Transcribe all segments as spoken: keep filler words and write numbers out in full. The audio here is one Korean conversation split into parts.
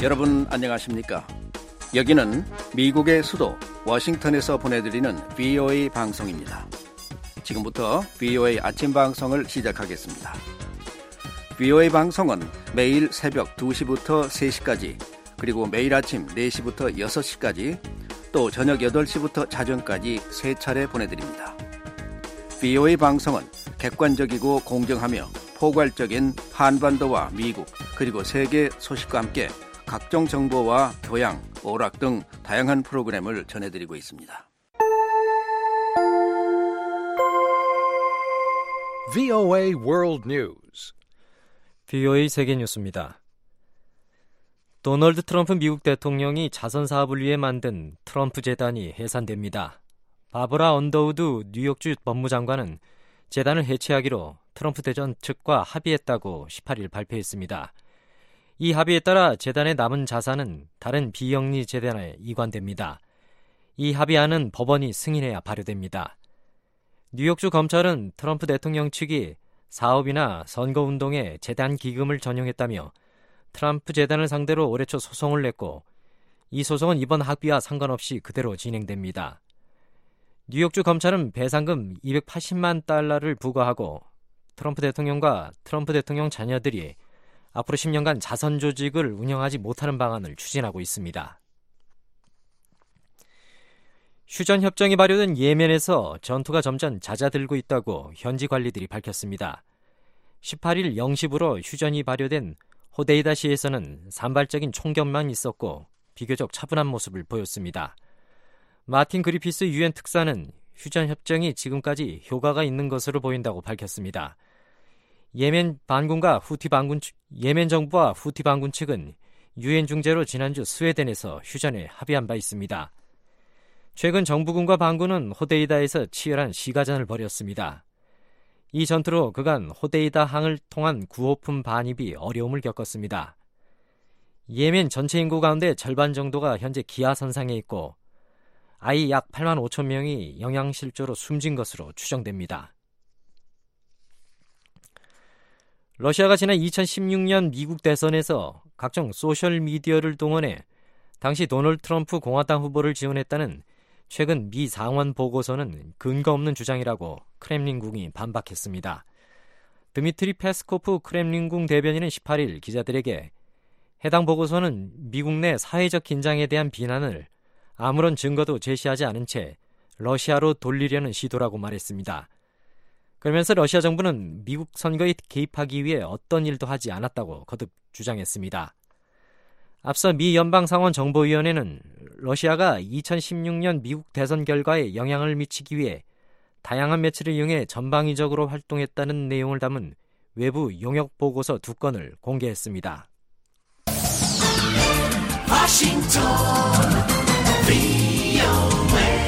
여러분 안녕하십니까? 여기는 미국의 수도 워싱턴에서 보내드리는 브이오에이 방송입니다. 지금부터 브이오에이 아침 방송을 시작하겠습니다. 브이오에이 방송은 매일 새벽 두 시부터 세 시까지, 그리고 매일 아침 네 시부터 여섯 시까지, 또 저녁 여덟 시부터 자정까지 세 차례 보내드립니다. 브이오에이 방송은 객관적이고 공정하며 포괄적인 한반도와 미국 그리고 세계 소식과 함께 각종 정보와 교양, 오락 등 다양한 프로그램을 전해드리고 있습니다. 브이오에이 World News. 브이오에이 세계 뉴스입니다. 도널드 트럼프 미국 대통령이 자선 사업을 위해 만든 트럼프 재단이 해산됩니다. 바버라 언더우드 뉴욕주 법무장관은 재단을 해체하기로 트럼프 대전 측과 합의했다고 십팔 일 발표했습니다. 이 합의에 따라 재단의 남은 자산은 다른 비영리 재단에 이관됩니다. 이 합의안은 법원이 승인해야 발효됩니다. 뉴욕주 검찰은 트럼프 대통령 측이 사업이나 선거운동에 재단 기금을 전용했다며 트럼프 재단을 상대로 올해 초 소송을 냈고, 이 소송은 이번 합의와 상관없이 그대로 진행됩니다. 뉴욕주 검찰은 배상금 이백팔십만 달러를 부과하고 트럼프 대통령과 트럼프 대통령 자녀들이 앞으로 십 년간 자선 조직을 운영하지 못하는 방안을 추진하고 있습니다. 휴전 협정이 발효된 예멘에서 전투가 점점 잦아들고 있다고 현지 관리들이 밝혔습니다. 십팔 일 영 시부로 휴전이 발효된 호데이다시에서는 산발적인 총격만 있었고 비교적 차분한 모습을 보였습니다. 마틴 그리피스 유엔 특사는 휴전 협정이 지금까지 효과가 있는 것으로 보인다고 밝혔습니다. 예멘 반군과 후티 반군 측, 예멘 정부와 후티 반군 측은 유엔 중재로 지난주 스웨덴에서 휴전에 합의한 바 있습니다. 최근 정부군과 반군은 호데이다에서 치열한 시가전을 벌였습니다. 이 전투로 그간 호데이다 항을 통한 구호품 반입이 어려움을 겪었습니다. 예멘 전체 인구 가운데 절반 정도가 현재 기아선상에 있고 아이 약 팔만 오천 명이 영양실조로 숨진 것으로 추정됩니다. 러시아가 지난 이천십육 년 미국 대선에서 각종 소셜미디어를 동원해 당시 도널드 트럼프 공화당 후보를 지원했다는 최근 미 상원 보고서는 근거 없는 주장이라고 크렘린궁이 반박했습니다. 드미트리 페스코프 크렘린궁 대변인은 십팔 일 기자들에게 해당 보고서는 미국 내 사회적 긴장에 대한 비난을 아무런 증거도 제시하지 않은 채 러시아로 돌리려는 시도라고 말했습니다. 그러면서 러시아 정부는 미국 선거에 개입하기 위해 어떤 일도 하지 않았다고 거듭 주장했습니다. 앞서 미 연방상원정보위원회는 러시아가 이천십육 년 미국 대선 결과에 영향을 미치기 위해 다양한 매체를 이용해 전방위적으로 활동했다는 내용을 담은 외부 용역 보고서 두 건을 공개했습니다. 워싱턴 브이오에이.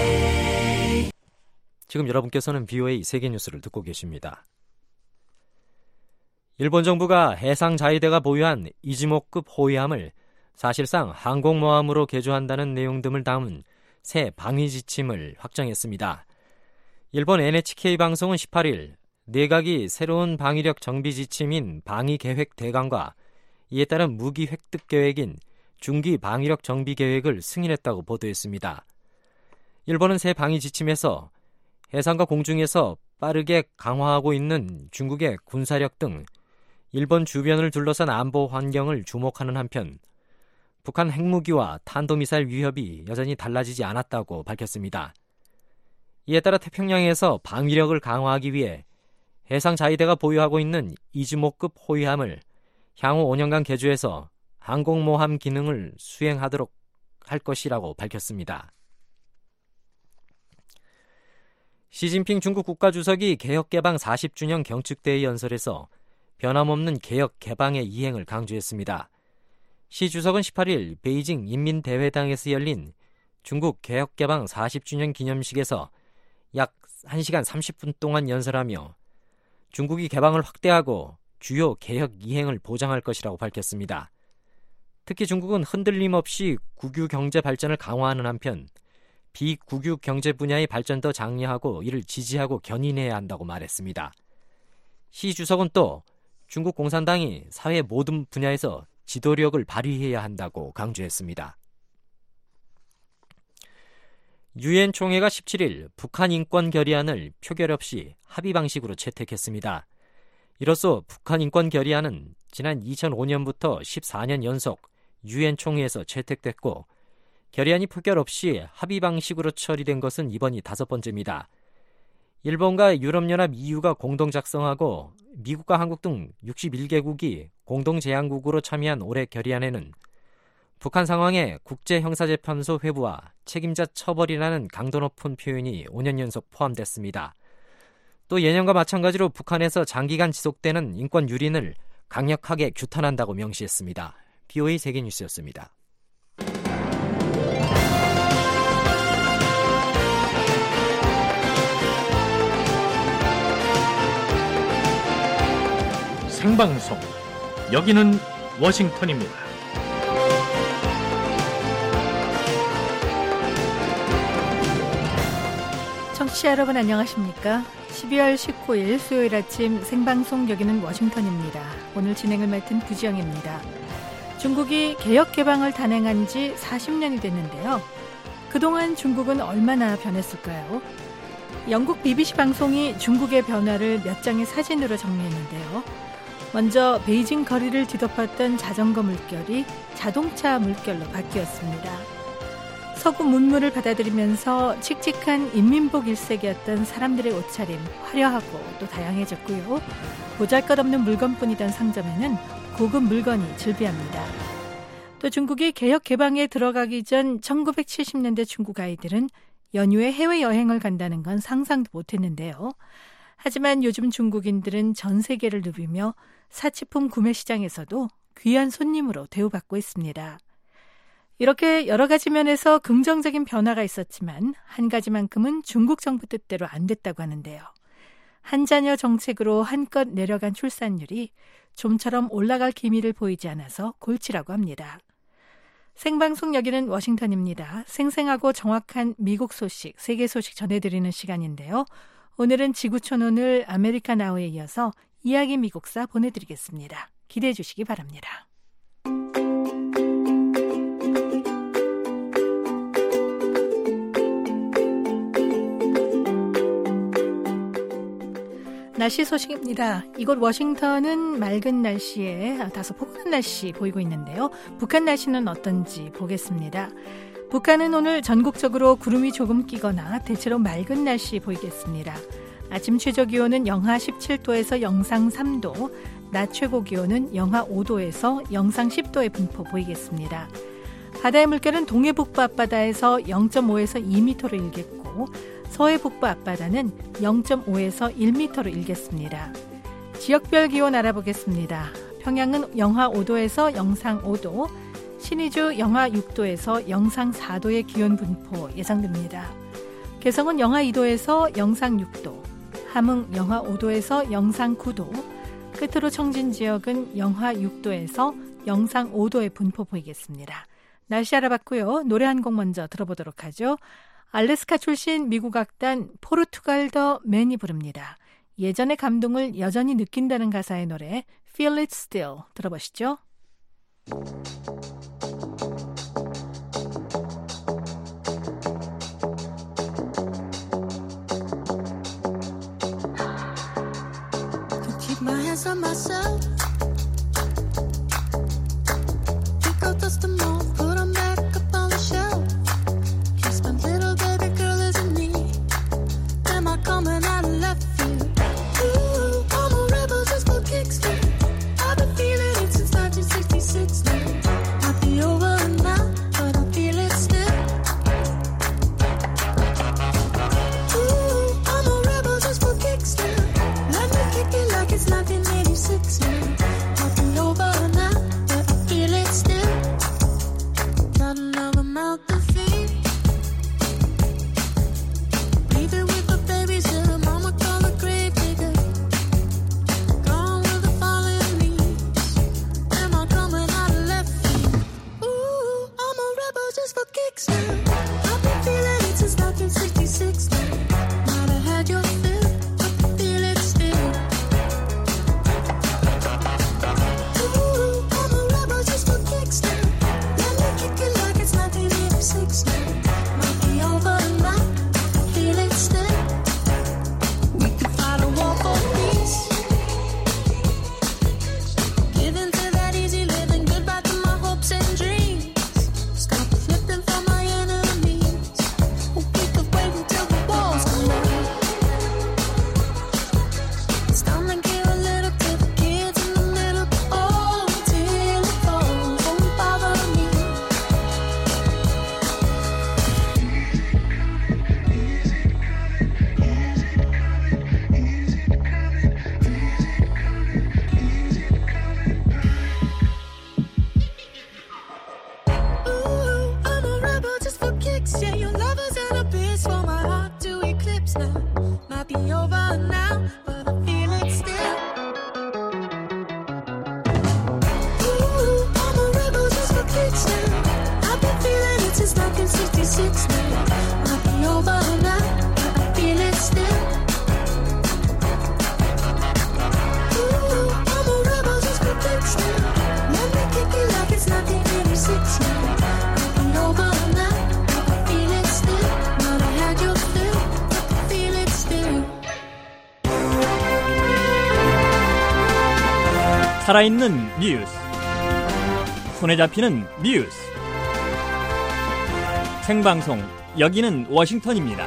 지금 여러분께서는 브이오에이 세계뉴스를 듣고 계십니다. 일본 정부가 해상자위대가 보유한 이즈모급 호위함을 사실상 항공모함으로 개조한다는 내용 등을 담은 새 방위 지침을 확정했습니다. 일본 엔에이치케이 방송은 십팔 일 내각이 새로운 방위력 정비 지침인 방위계획 대강과 이에 따른 무기 획득 계획인 중기 방위력 정비 계획을 승인했다고 보도했습니다. 일본은 새 방위 지침에서 해상과 공중에서 빠르게 강화하고 있는 중국의 군사력 등 일본 주변을 둘러싼 안보 환경을 주목하는 한편 북한 핵무기와 탄도미사일 위협이 여전히 달라지지 않았다고 밝혔습니다. 이에 따라 태평양에서 방위력을 강화하기 위해 해상자위대가 보유하고 있는 이즈모급 호위함을 향후 오 년간 개조해서 항공모함 기능을 수행하도록 할 것이라고 밝혔습니다. 시진핑 중국 국가주석이 개혁개방 사십 주년 경축대회 연설에서 변함없는 개혁 개방의 이행을 강조했습니다. 시 주석은 십팔 일 베이징 인민대회당에서 열린 중국 개혁개방 사십 주년 기념식에서 약 한 시간 삼십 분 동안 연설하며 중국이 개방을 확대하고 주요 개혁 이행을 보장할 것이라고 밝혔습니다. 특히 중국은 흔들림 없이 국유 경제 발전을 강화하는 한편 비국유 경제 분야의 발전도 장려하고 이를 지지하고 견인해야 한다고 말했습니다. 시 주석은 또 중국 공산당이 사회 모든 분야에서 지도력을 발휘해야 한다고 강조했습니다. 유엔 총회가 십칠 일 북한 인권 결의안을 표결 없이 합의 방식으로 채택했습니다. 이로써 북한 인권 결의안은 지난 이천오 년부터 십사 년 연속 유엔 총회에서 채택됐고 결의안이 표결 없이 합의 방식으로 처리된 것은 이번이 다섯 번째입니다. 일본과 유럽연합 이유가 공동 작성하고 미국과 한국 등 육십일 개국이 공동 제안국으로 참여한 올해 결의안에는 북한 상황에 국제형사재판소 회부와 책임자 처벌이라는 강도 높은 표현이 오 년 연속 포함됐습니다. 또 예년과 마찬가지로 북한에서 장기간 지속되는 인권 유린을 강력하게 규탄한다고 명시했습니다. 비오에이 세계뉴스였습니다. 생방송, 여기는 워싱턴입니다. 청취자 여러분 안녕하십니까? 십이월 십구일 수요일 아침 생방송 여기는 워싱턴입니다. 오늘 진행을 맡은 부지영입니다. 중국이 개혁 개방을 단행한 지 사십 년이 됐는데요. 그동안 중국은 얼마나 변했을까요? 영국 비비씨 방송이 중국의 변화를 몇 장의 사진으로 정리했는데요. 먼저 베이징 거리를 뒤덮었던 자전거 물결이 자동차 물결로 바뀌었습니다. 서구 문물을 받아들이면서 칙칙한 인민복 일색이었던 사람들의 옷차림 화려하고 또 다양해졌고요. 보잘것없는 물건뿐이던 상점에는 고급 물건이 즐비합니다. 또 중국이 개혁 개방에 들어가기 전 천구백칠십 년대 중국 아이들은 연휴에 해외여행을 간다는 건 상상도 못했는데요. 하지만 요즘 중국인들은 전 세계를 누비며 사치품 구매 시장에서도 귀한 손님으로 대우받고 있습니다. 이렇게 여러 가지 면에서 긍정적인 변화가 있었지만 한 가지만큼은 중국 정부 뜻대로 안 됐다고 하는데요. 한 자녀 정책으로 한껏 내려간 출산율이 좀처럼 올라갈 기미를 보이지 않아서 골치라고 합니다. 생방송 여기는 워싱턴입니다. 생생하고 정확한 미국 소식, 세계 소식 전해드리는 시간인데요. 오늘은 지구촌 오늘 아메리카 나우에 이어서 이야기 미국사 보내드리겠습니다. 기대해 주시기 바랍니다. 날씨 소식입니다. 이곳 워싱턴은 맑은 날씨에 다소 포근한 날씨 보이고 있는데요. 북한 날씨는 어떤지 보겠습니다. 북한은 오늘 전국적으로 구름이 조금 끼거나 대체로 맑은 날씨 보이겠습니다. 아침 최저기온은 영하 십칠 도에서 영상 삼 도, 낮 최고기온은 영하 오 도에서 영상 십 도의 분포 보이겠습니다. 바다의 물결은 동해 북부 앞바다에서 영 점 오에서 이 미터로 일겠고 서해 북부 앞바다는 영 점 오에서 일 미터로 일겠습니다. 지역별 기온 알아보겠습니다. 평양은 영하 오 도에서 영상 오 도, 신의주 영하 육 도에서 영상 사 도의 기온 분포 예상됩니다. 개성은 영하 이 도에서 영상 육 도, 함흥 영하 오 도에서 영상 구 도, 끝으로 청진 지역은 영하 육 도에서 영상 오 도의 분포 보이겠습니다. 날씨 알아봤고요. 노래 한 곡 먼저 들어보도록 하죠. 알래스카 출신 미국 악단 포르투갈 더 맨이 부릅니다. 예전의 감동을 여전히 느낀다는 가사의 노래 Feel It Still 들어보시죠. To keep my hands on myself, pick up dust and more, put them back up on the shelf. Kiss my little baby girl isn't me. Am I coming out of left field? Ooh, I'm a rebel just for kicks. I've been feeling it since nineteen sixty-six now. Might be over now, but I feel it still. Ooh, I'm a rebel just for kicks now. Let me kick it like it's nineteen eighty-six now. Might be over now, but I feel it still. Got another mouth to feed. Leaving with the babies that her mama call a grave digger. Gone with the falling leaves. Am I coming out of left field? Ooh, I'm a rebel just for kicks now. I've been feeling it since nineteen sixty-six now. Might have had your fill, but I feel it still. Ooh, I'm a rebel just for kicks. Yeah, your love is an abyss for my heart to eclipse now. Might be over now, but I feel it still. Ooh, I'm a rebel just for kicks now. I've been feeling it since nineteen sixty-six now. Might be over now, but I feel it still. Ooh, I'm a rebel just for kicks now. Let me kick it like it's nineteen eighty-six now. Might be over now, but I feel it still. Might have had your fill, but I feel it still. 살아있는 뉴스, 손에 잡히는 뉴스, 생방송 여기는 워싱턴입니다.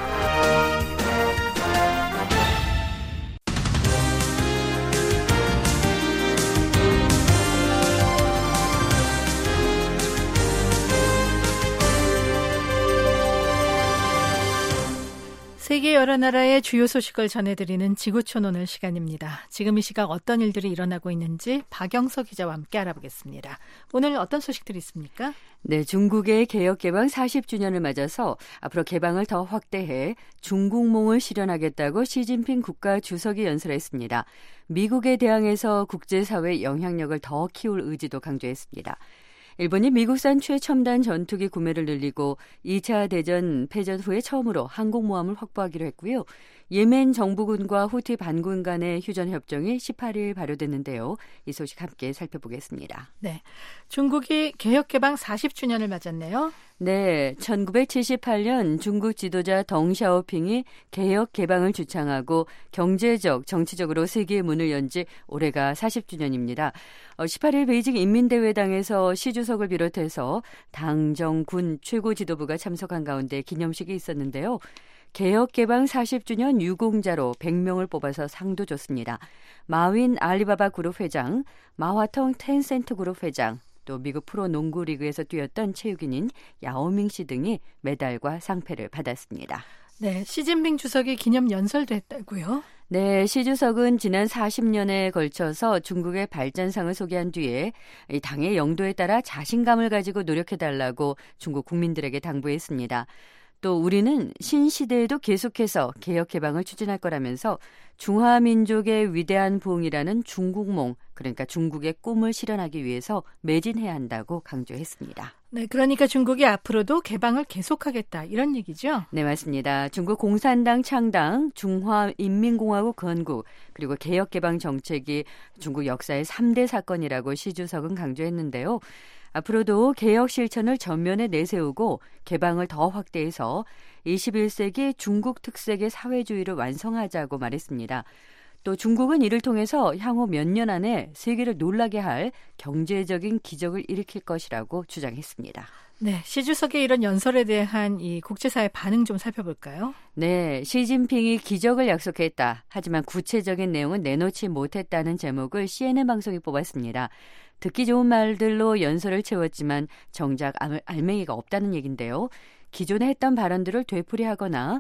세계 여러 나라의 주요 소식을 전해드리는 지구촌 오늘 시간입니다. 지금 이 시각 어떤 일들이 일어나고 있는지 박영서 기자와 함께 알아보겠습니다. 오늘 어떤 소식들이 있습니까? 네, 중국의 개혁 개방 사십 주년을 맞아서 앞으로 개방을 더 확대해 중국몽을 실현하겠다고 시진핑 국가 주석이 연설했습니다. 미국에 대항해서 국제사회 영향력을 더 키울 의지도 강조했습니다. 일본이 미국산 최첨단 전투기 구매를 늘리고 이 차 대전 패전 후에 처음으로 항공모함을 확보하기로 했고요. 예멘 정부군과 후티 반군 간의 휴전 협정이 십팔 일 발효됐는데요. 이 소식 함께 살펴보겠습니다. 네, 중국이 개혁 개방 사십 주년을 맞았네요. 네, 천구백칠십팔 년 중국 지도자 덩샤오핑이 개혁 개방을 주창하고 경제적, 정치적으로 세계의 문을 연 지 올해가 사십 주년입니다. 십팔 일 베이징 인민대회당에서 시 주석을 비롯해서 당, 정, 군 최고 지도부가 참석한 가운데 기념식이 있었는데요. 개혁 개방 사십 주년 유공자로 백 명을 뽑아서 상도 줬습니다. 마윈 알리바바 그룹 회장, 마화통 텐센트 그룹 회장, 또 미국 프로농구 리그에서 뛰었던 체육인인 야오밍 씨 등이 메달과 상패를 받았습니다. 네, 시진핑 주석이 기념 연설도 했다고요? 네, 시 주석은 지난 사십 년에 걸쳐서 중국의 발전상을 소개한 뒤에 이 당의 영도에 따라 자신감을 가지고 노력해달라고 중국 국민들에게 당부했습니다. 또 우리는 신시대에도 계속해서 개혁 개방을 추진할 거라면서 중화민족의 위대한 부흥이라는 중국몽, 그러니까 중국의 꿈을 실현하기 위해서 매진해야 한다고 강조했습니다. 네, 그러니까 중국이 앞으로도 개방을 계속하겠다 이런 얘기죠? 네, 맞습니다. 중국 공산당 창당, 중화인민공화국 건국, 그리고 개혁개방 정책이 중국 역사의 삼 대 사건이라고 시 주석은 강조했는데요. 앞으로도 개혁 실천을 전면에 내세우고 개방을 더 확대해서 이십일 세기 중국 특색의 사회주의를 완성하자고 말했습니다. 또 중국은 이를 통해서 향후 몇 년 안에 세계를 놀라게 할 경제적인 기적을 일으킬 것이라고 주장했습니다. 네, 시 주석의 이런 연설에 대한 이 국제사회 반응 좀 살펴볼까요? 네, 시진핑이 기적을 약속했다. 하지만 구체적인 내용은 내놓지 못했다는 제목을 씨엔엔 방송이 뽑았습니다. 듣기 좋은 말들로 연설을 채웠지만 정작 알맹이가 없다는 얘긴데요. 기존에 했던 발언들을 되풀이하거나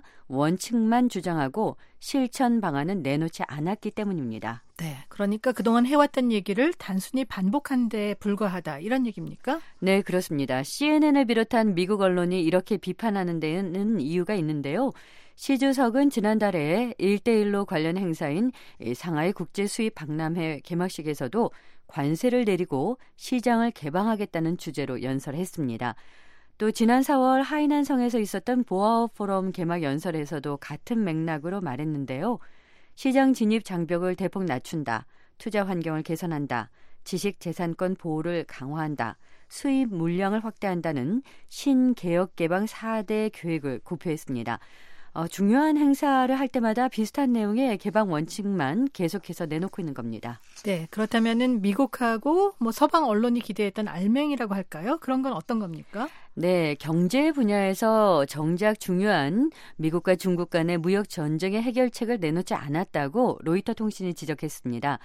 원칙만 주장하고 실천 방안은 내놓지 않았기 때문입니다. 네, 그러니까 그동안 해왔던 얘기를 단순히 반복한 데 불과하다 이런 얘기입니까? 네, 그렇습니다. 씨엔엔을 비롯한 미국 언론이 이렇게 비판하는 데는 이유가 있는데요. 시 주석은 지난달에 일 대일로 관련 행사인 상하이 국제수입 박람회 개막식에서도 관세를 내리고 시장을 개방하겠다는 주제로 연설했습니다. 또 지난 사월 하이난성에서 있었던 보아오 포럼 개막 연설에서도 같은 맥락으로 말했는데요. 시장 진입 장벽을 대폭 낮춘다. 투자 환경을 개선한다. 지식재산권 보호를 강화한다. 수입 물량을 확대한다는 신개혁 개방 사 대 계획을 고표했습니다. 어, 중요한 행사를 할 때마다 비슷한 내용의 개방 원칙만 계속해서 내놓고 있는 겁니다. 네, 그렇다면은 미국하고 뭐 서방 언론이 기대했던 알맹이라고 할까요? 그런 건 어떤 겁니까? 네, 경제 분야에서 정작 중요한 미국과 중국 간의 무역 전쟁의 해결책을 내놓지 않았다고 로이터 통신이 지적했습니다.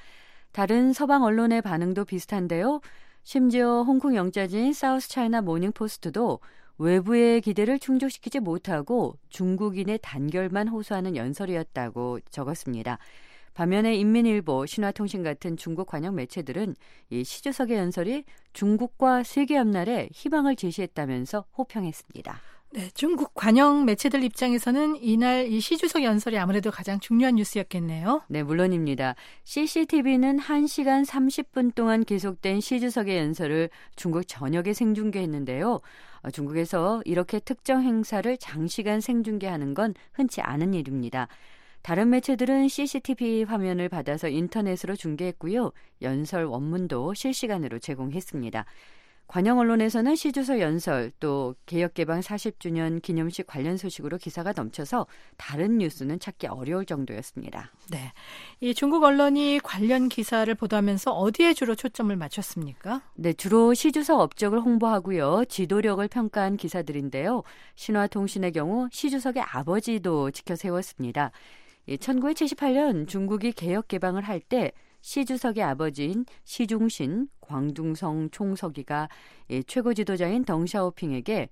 다른 서방 언론의 반응도 비슷한데요. 심지어 홍콩 영자진 사우스 차이나 모닝 포스트도 외부의 기대를 충족시키지 못하고 중국인의 단결만 호소하는 연설이었다고 적었습니다. 반면에 인민일보, 신화통신 같은 중국 관영 매체들은 이 시 주석의 연설이 중국과 세계 앞날에 희망을 제시했다면서 호평했습니다. 네, 중국 관영 매체들 입장에서는 이날 이 시주석 연설이 아무래도 가장 중요한 뉴스였겠네요. 네, 물론입니다. 씨씨티비는 한 시간 삼십 분 동안 계속된 시주석의 연설을 중국 전역에 생중계했는데요. 중국에서 이렇게 특정 행사를 장시간 생중계하는 건 흔치 않은 일입니다. 다른 매체들은 씨씨티비 화면을 받아서 인터넷으로 중계했고요. 연설 원문도 실시간으로 제공했습니다. 관영 언론에서는 시주석 연설 또 개혁개방 사십 주년 기념식 관련 소식으로 기사가 넘쳐서 다른 뉴스는 찾기 어려울 정도였습니다. 네, 이 중국 언론이 관련 기사를 보도하면서 어디에 주로 초점을 맞췄습니까? 네, 주로 시주석 업적을 홍보하고요. 지도력을 평가한 기사들인데요. 신화통신의 경우 시주석의 아버지도 지켜 세웠습니다. 천구백칠십팔 년 중국이 개혁개방을 할 때 시주석의 아버지인 시중신 광둥성 총서기가 최고 지도자인 덩샤오핑에게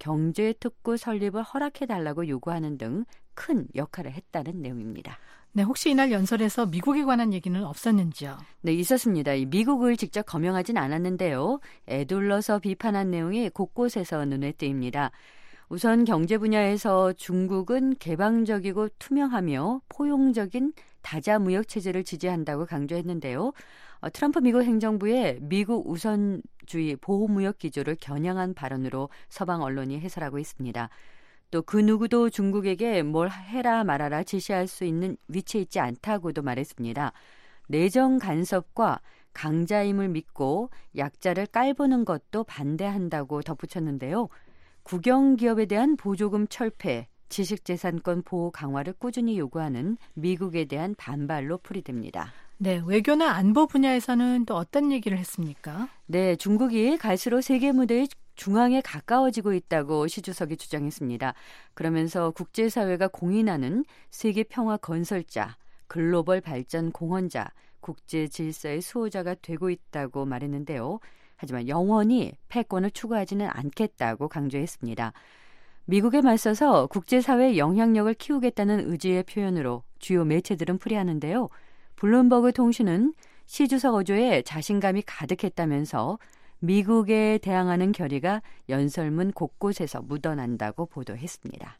경제특구 설립을 허락해달라고 요구하는 등 큰 역할을 했다는 내용입니다. 네, 혹시 이날 연설에서 미국에 관한 얘기는 없었는지요? 네, 있었습니다. 미국을 직접 거명하진 않았는데요. 애둘러서 비판한 내용이 곳곳에서 눈에 띄입니다. 우선 경제 분야에서 중국은 개방적이고 투명하며 포용적인 다자 무역 체제를 지지한다고 강조했는데요. 어, 트럼프 미국 행정부의 미국 우선주의 보호무역 기조를 겨냥한 발언으로 서방 언론이 해설하고 있습니다. 또 그 누구도 중국에게 뭘 해라 말아라 지시할 수 있는 위치에 있지 않다고도 말했습니다. 내정 간섭과 강자임을 믿고 약자를 깔보는 것도 반대한다고 덧붙였는데요. 국영기업에 대한 보조금 철폐, 지식재산권 보호 강화를 꾸준히 요구하는 미국에 대한 반발로 풀이됩니다. 네, 외교나 안보 분야에서는 또 어떤 얘기를 했습니까? 네, 중국이 갈수록 세계 무대의 중앙에 가까워지고 있다고 시주석이 주장했습니다. 그러면서 국제사회가 공인하는 세계 평화 건설자, 글로벌 발전 공헌자, 국제 질서의 수호자가 되고 있다고 말했는데요. 하지만 영원히 패권을 추구하지는 않겠다고 강조했습니다. 미국에 맞서서 국제사회의 영향력을 키우겠다는 의지의 표현으로 주요 매체들은 풀이하는데요. 블룸버그 통신은 시주석 어조에 자신감이 가득했다면서 미국에 대항하는 결의가 연설문 곳곳에서 묻어난다고 보도했습니다.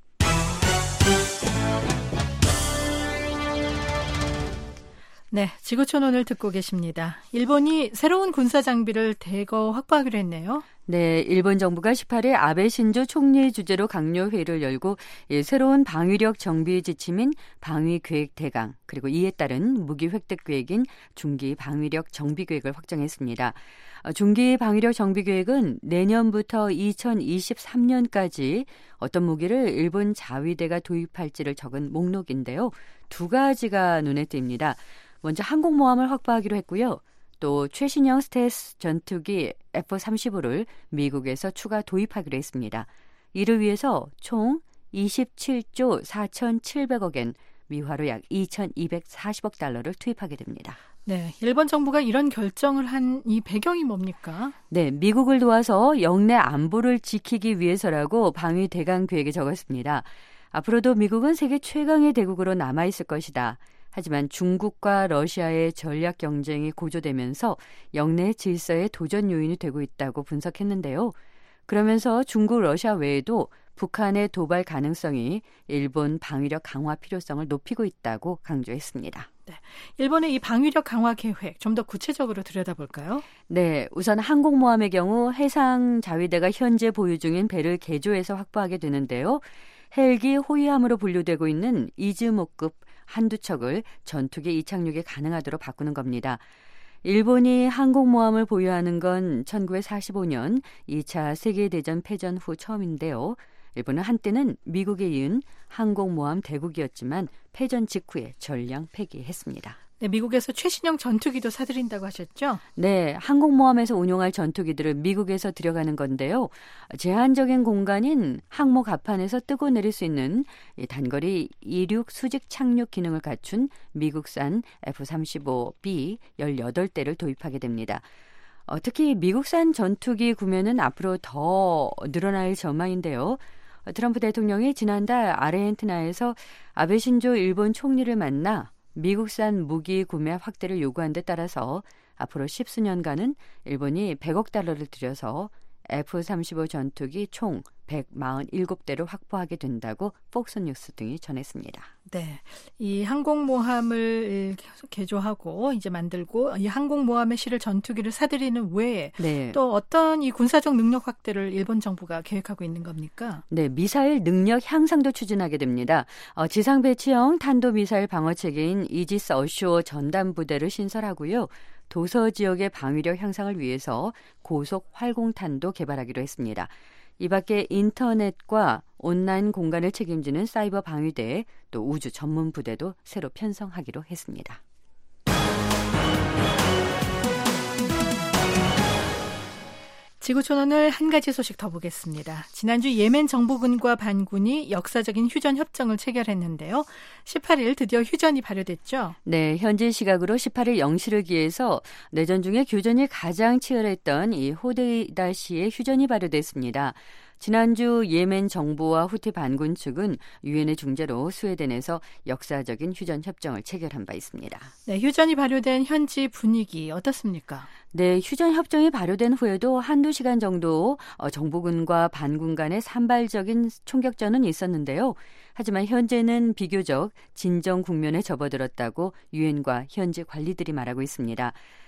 네, 지구촌 오늘 듣고 계십니다. 일본이 새로운 군사 장비를 대거 확보하기로 했네요. 네, 일본 정부가 십팔 일 아베 신조 총리 주재로 강요 회의를 열고 예, 새로운 방위력 정비 지침인 방위계획 대강 그리고 이에 따른 무기 획득 계획인 중기 방위력 정비 계획을 확정했습니다. 중기 방위력 정비 계획은 내년부터 이천이십삼 년까지 어떤 무기를 일본 자위대가 도입할지를 적은 목록인데요. 두 가지가 눈에 띕니다. 먼저 항공모함을 확보하기로 했고요. 또 최신형 스텔스 전투기 에프 삼십오를 미국에서 추가 도입하기로 했습니다. 이를 위해서 총 이십칠조 사천칠백억 엔, 미화로 약 이천이백사십억 달러를 투입하게 됩니다. 네, 일본 정부가 이런 결정을 한 이 배경이 뭡니까? 네, 미국을 도와서 영내 안보를 지키기 위해서라고 방위 대강 계획에 적었습니다. 앞으로도 미국은 세계 최강의 대국으로 남아있을 것이다. 하지만 중국과 러시아의 전략 경쟁이 고조되면서 영내 질서의 도전 요인이 되고 있다고 분석했는데요. 그러면서 중국, 러시아 외에도 북한의 도발 가능성이 일본 방위력 강화 필요성을 높이고 있다고 강조했습니다. 네, 일본의 이 방위력 강화 계획 좀 더 구체적으로 들여다볼까요? 네, 우선 항공모함의 경우 해상 자위대가 현재 보유 중인 배를 개조해서 확보하게 되는데요. 헬기 호위함으로 분류되고 있는 이즈모급 한두 척을 전투기 이착륙이 가능하도록 바꾸는 겁니다. 일본이 항공모함을 보유하는 건 천구백사십오 년 이 차 세계대전 패전 후 처음인데요. 일본은 한때는 미국에 이은 항공모함 대국이었지만 패전 직후에 전량 폐기했습니다. 네, 미국에서 최신형 전투기도 사들인다고 하셨죠? 네, 항공모함에서 운용할 전투기들을 미국에서 들여가는 건데요. 제한적인 공간인 항모 갑판에서 뜨고 내릴 수 있는 단거리 이륙 수직 착륙 기능을 갖춘 미국산 에프 삼십오 비 열여덟 대를 도입하게 됩니다. 어, 특히 미국산 전투기 구매는 앞으로 더 늘어날 전망인데요. 트럼프 대통령이 지난달 아르헨티나에서 아베 신조 일본 총리를 만나 미국산 무기 구매 확대를 요구한 데 따라서 앞으로 십수년간은 일본이 백억 달러를 들여서 에프 삼십오 전투기 총 백사십칠 대를 확보하게 된다고 폭스뉴스 등이 전했습니다. 네, 이 항공모함을 개조하고 이제 만들고 이 항공모함에 실을 전투기를 사들이는 외에 네. 또 어떤 이 군사적 능력 확대를 일본 정부가 계획하고 있는 겁니까? 네, 미사일 능력 향상도 추진하게 됩니다. 어, 지상 배치형 탄도미사일 방어 체계인 이지스 어쇼어 전담 부대를 신설하고요. 도서 지역의 방위력 향상을 위해서 고속 활공탄도 개발하기로 했습니다. 이 밖에 인터넷과 온라인 공간을 책임지는 사이버 방위대, 또 우주 전문 부대도 새로 편성하기로 했습니다. 지구촌 오늘 한 가지 소식 더 보겠습니다. 지난주 예멘 정부군과 반군이 역사적인 휴전 협정을 체결했는데요. 십팔 일 드디어 휴전이 발효됐죠? 네, 현지 시각으로 십팔 일 영 시를 기해서 내전 중에 교전이 가장 치열했던 이 호데이다시의 휴전이 발효됐습니다. 지난주 예멘 정부와 후티 반군 측은 유엔의 중재로 스웨덴에서 역사적인 휴전 협정을 체결한 바 있습니다. 네, 휴전이 발효된 현지 분위기 어떻습니까? 네, 휴전 협정이 발효된 후에도 한두 시간 정도 정부군과 반군 간의 산발적인 총격전은 있었는데요. 하지만 현재는 비교적 진정 국면에 접어들었다고 유엔과 현지 관리들이 말하고 있습니다.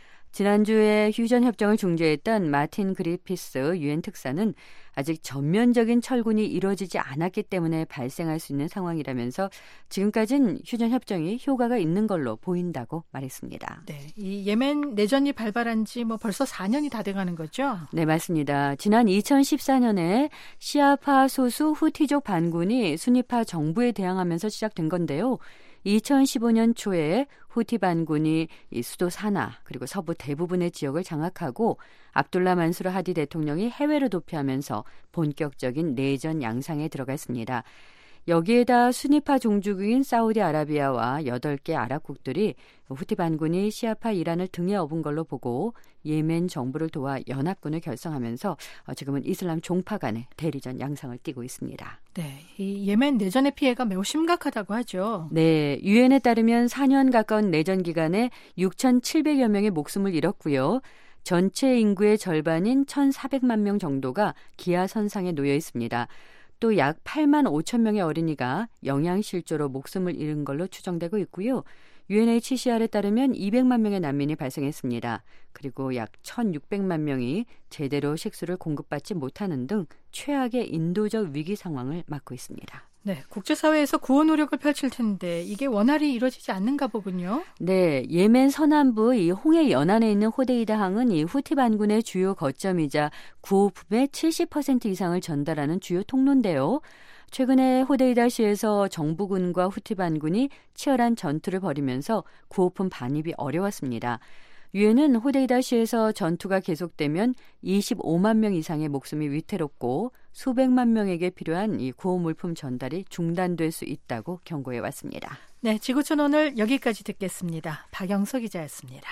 지난주에 휴전 협정을 중재했던 마틴 그리피스 유엔 특사는 아직 전면적인 철군이 이루어지지 않았기 때문에 발생할 수 있는 상황이라면서 지금까지는 휴전 협정이 효과가 있는 걸로 보인다고 말했습니다. 네, 이 예멘 내전이 발발한 지 뭐 벌써 사 년이 다 돼가는 거죠? 네, 맞습니다. 지난 이천십사 년에 시아파 소수 후티족 반군이 순위파 정부에 대항하면서 시작된 건데요. 이천십오 년 초에 후티 반군이 이 수도 사나 그리고 서부 대부분의 지역을 장악하고 압둘라 만수르 하디 대통령이 해외로 도피하면서 본격적인 내전 양상에 들어갔습니다. 여기에다 순위파 종주국인 사우디아라비아와 여덟 개 아랍국들이 후티 반군이 시아파 이란을 등에 업은 걸로 보고 예멘 정부를 도와 연합군을 결성하면서 지금은 이슬람 종파 간의 대리전 양상을 띠고 있습니다. 네, 이 예멘 내전의 피해가 매우 심각하다고 하죠. 네, 유엔에 따르면 사 년 가까운 내전 기간에 육천칠백여 명의 목숨을 잃었고요. 전체 인구의 절반인 천사백만 명 정도가 기아선상에 놓여 있습니다. 또 약 팔만 오천 명의 어린이가 영양실조로 목숨을 잃은 걸로 추정되고 있고요. 유엔에이치씨알에 따르면 이백만 명의 난민이 발생했습니다. 그리고 약 천육백만 명이 제대로 식수를 공급받지 못하는 등 최악의 인도적 위기 상황을 맞고 있습니다. 네, 국제사회에서 구호 노력을 펼칠 텐데 이게 원활히 이루어지지 않는가 보군요. 네, 예멘 서남부 이 홍해 연안에 있는 호데이다 항은 이 후티 반군의 주요 거점이자 구호품의 칠십 퍼센트 이상을 전달하는 주요 통로인데요. 최근에 호데이다시에서 정부군과 후티 반군이 치열한 전투를 벌이면서 구호품 반입이 어려웠습니다. 유엔은 호데이다시에서 전투가 계속되면 이십오만 명 이상의 목숨이 위태롭고 수백만 명에게 필요한 이 구호 물품 전달이 중단될 수 있다고 경고해 왔습니다. 네, 지구촌 오늘 여기까지 듣겠습니다. 박영서 기자였습니다.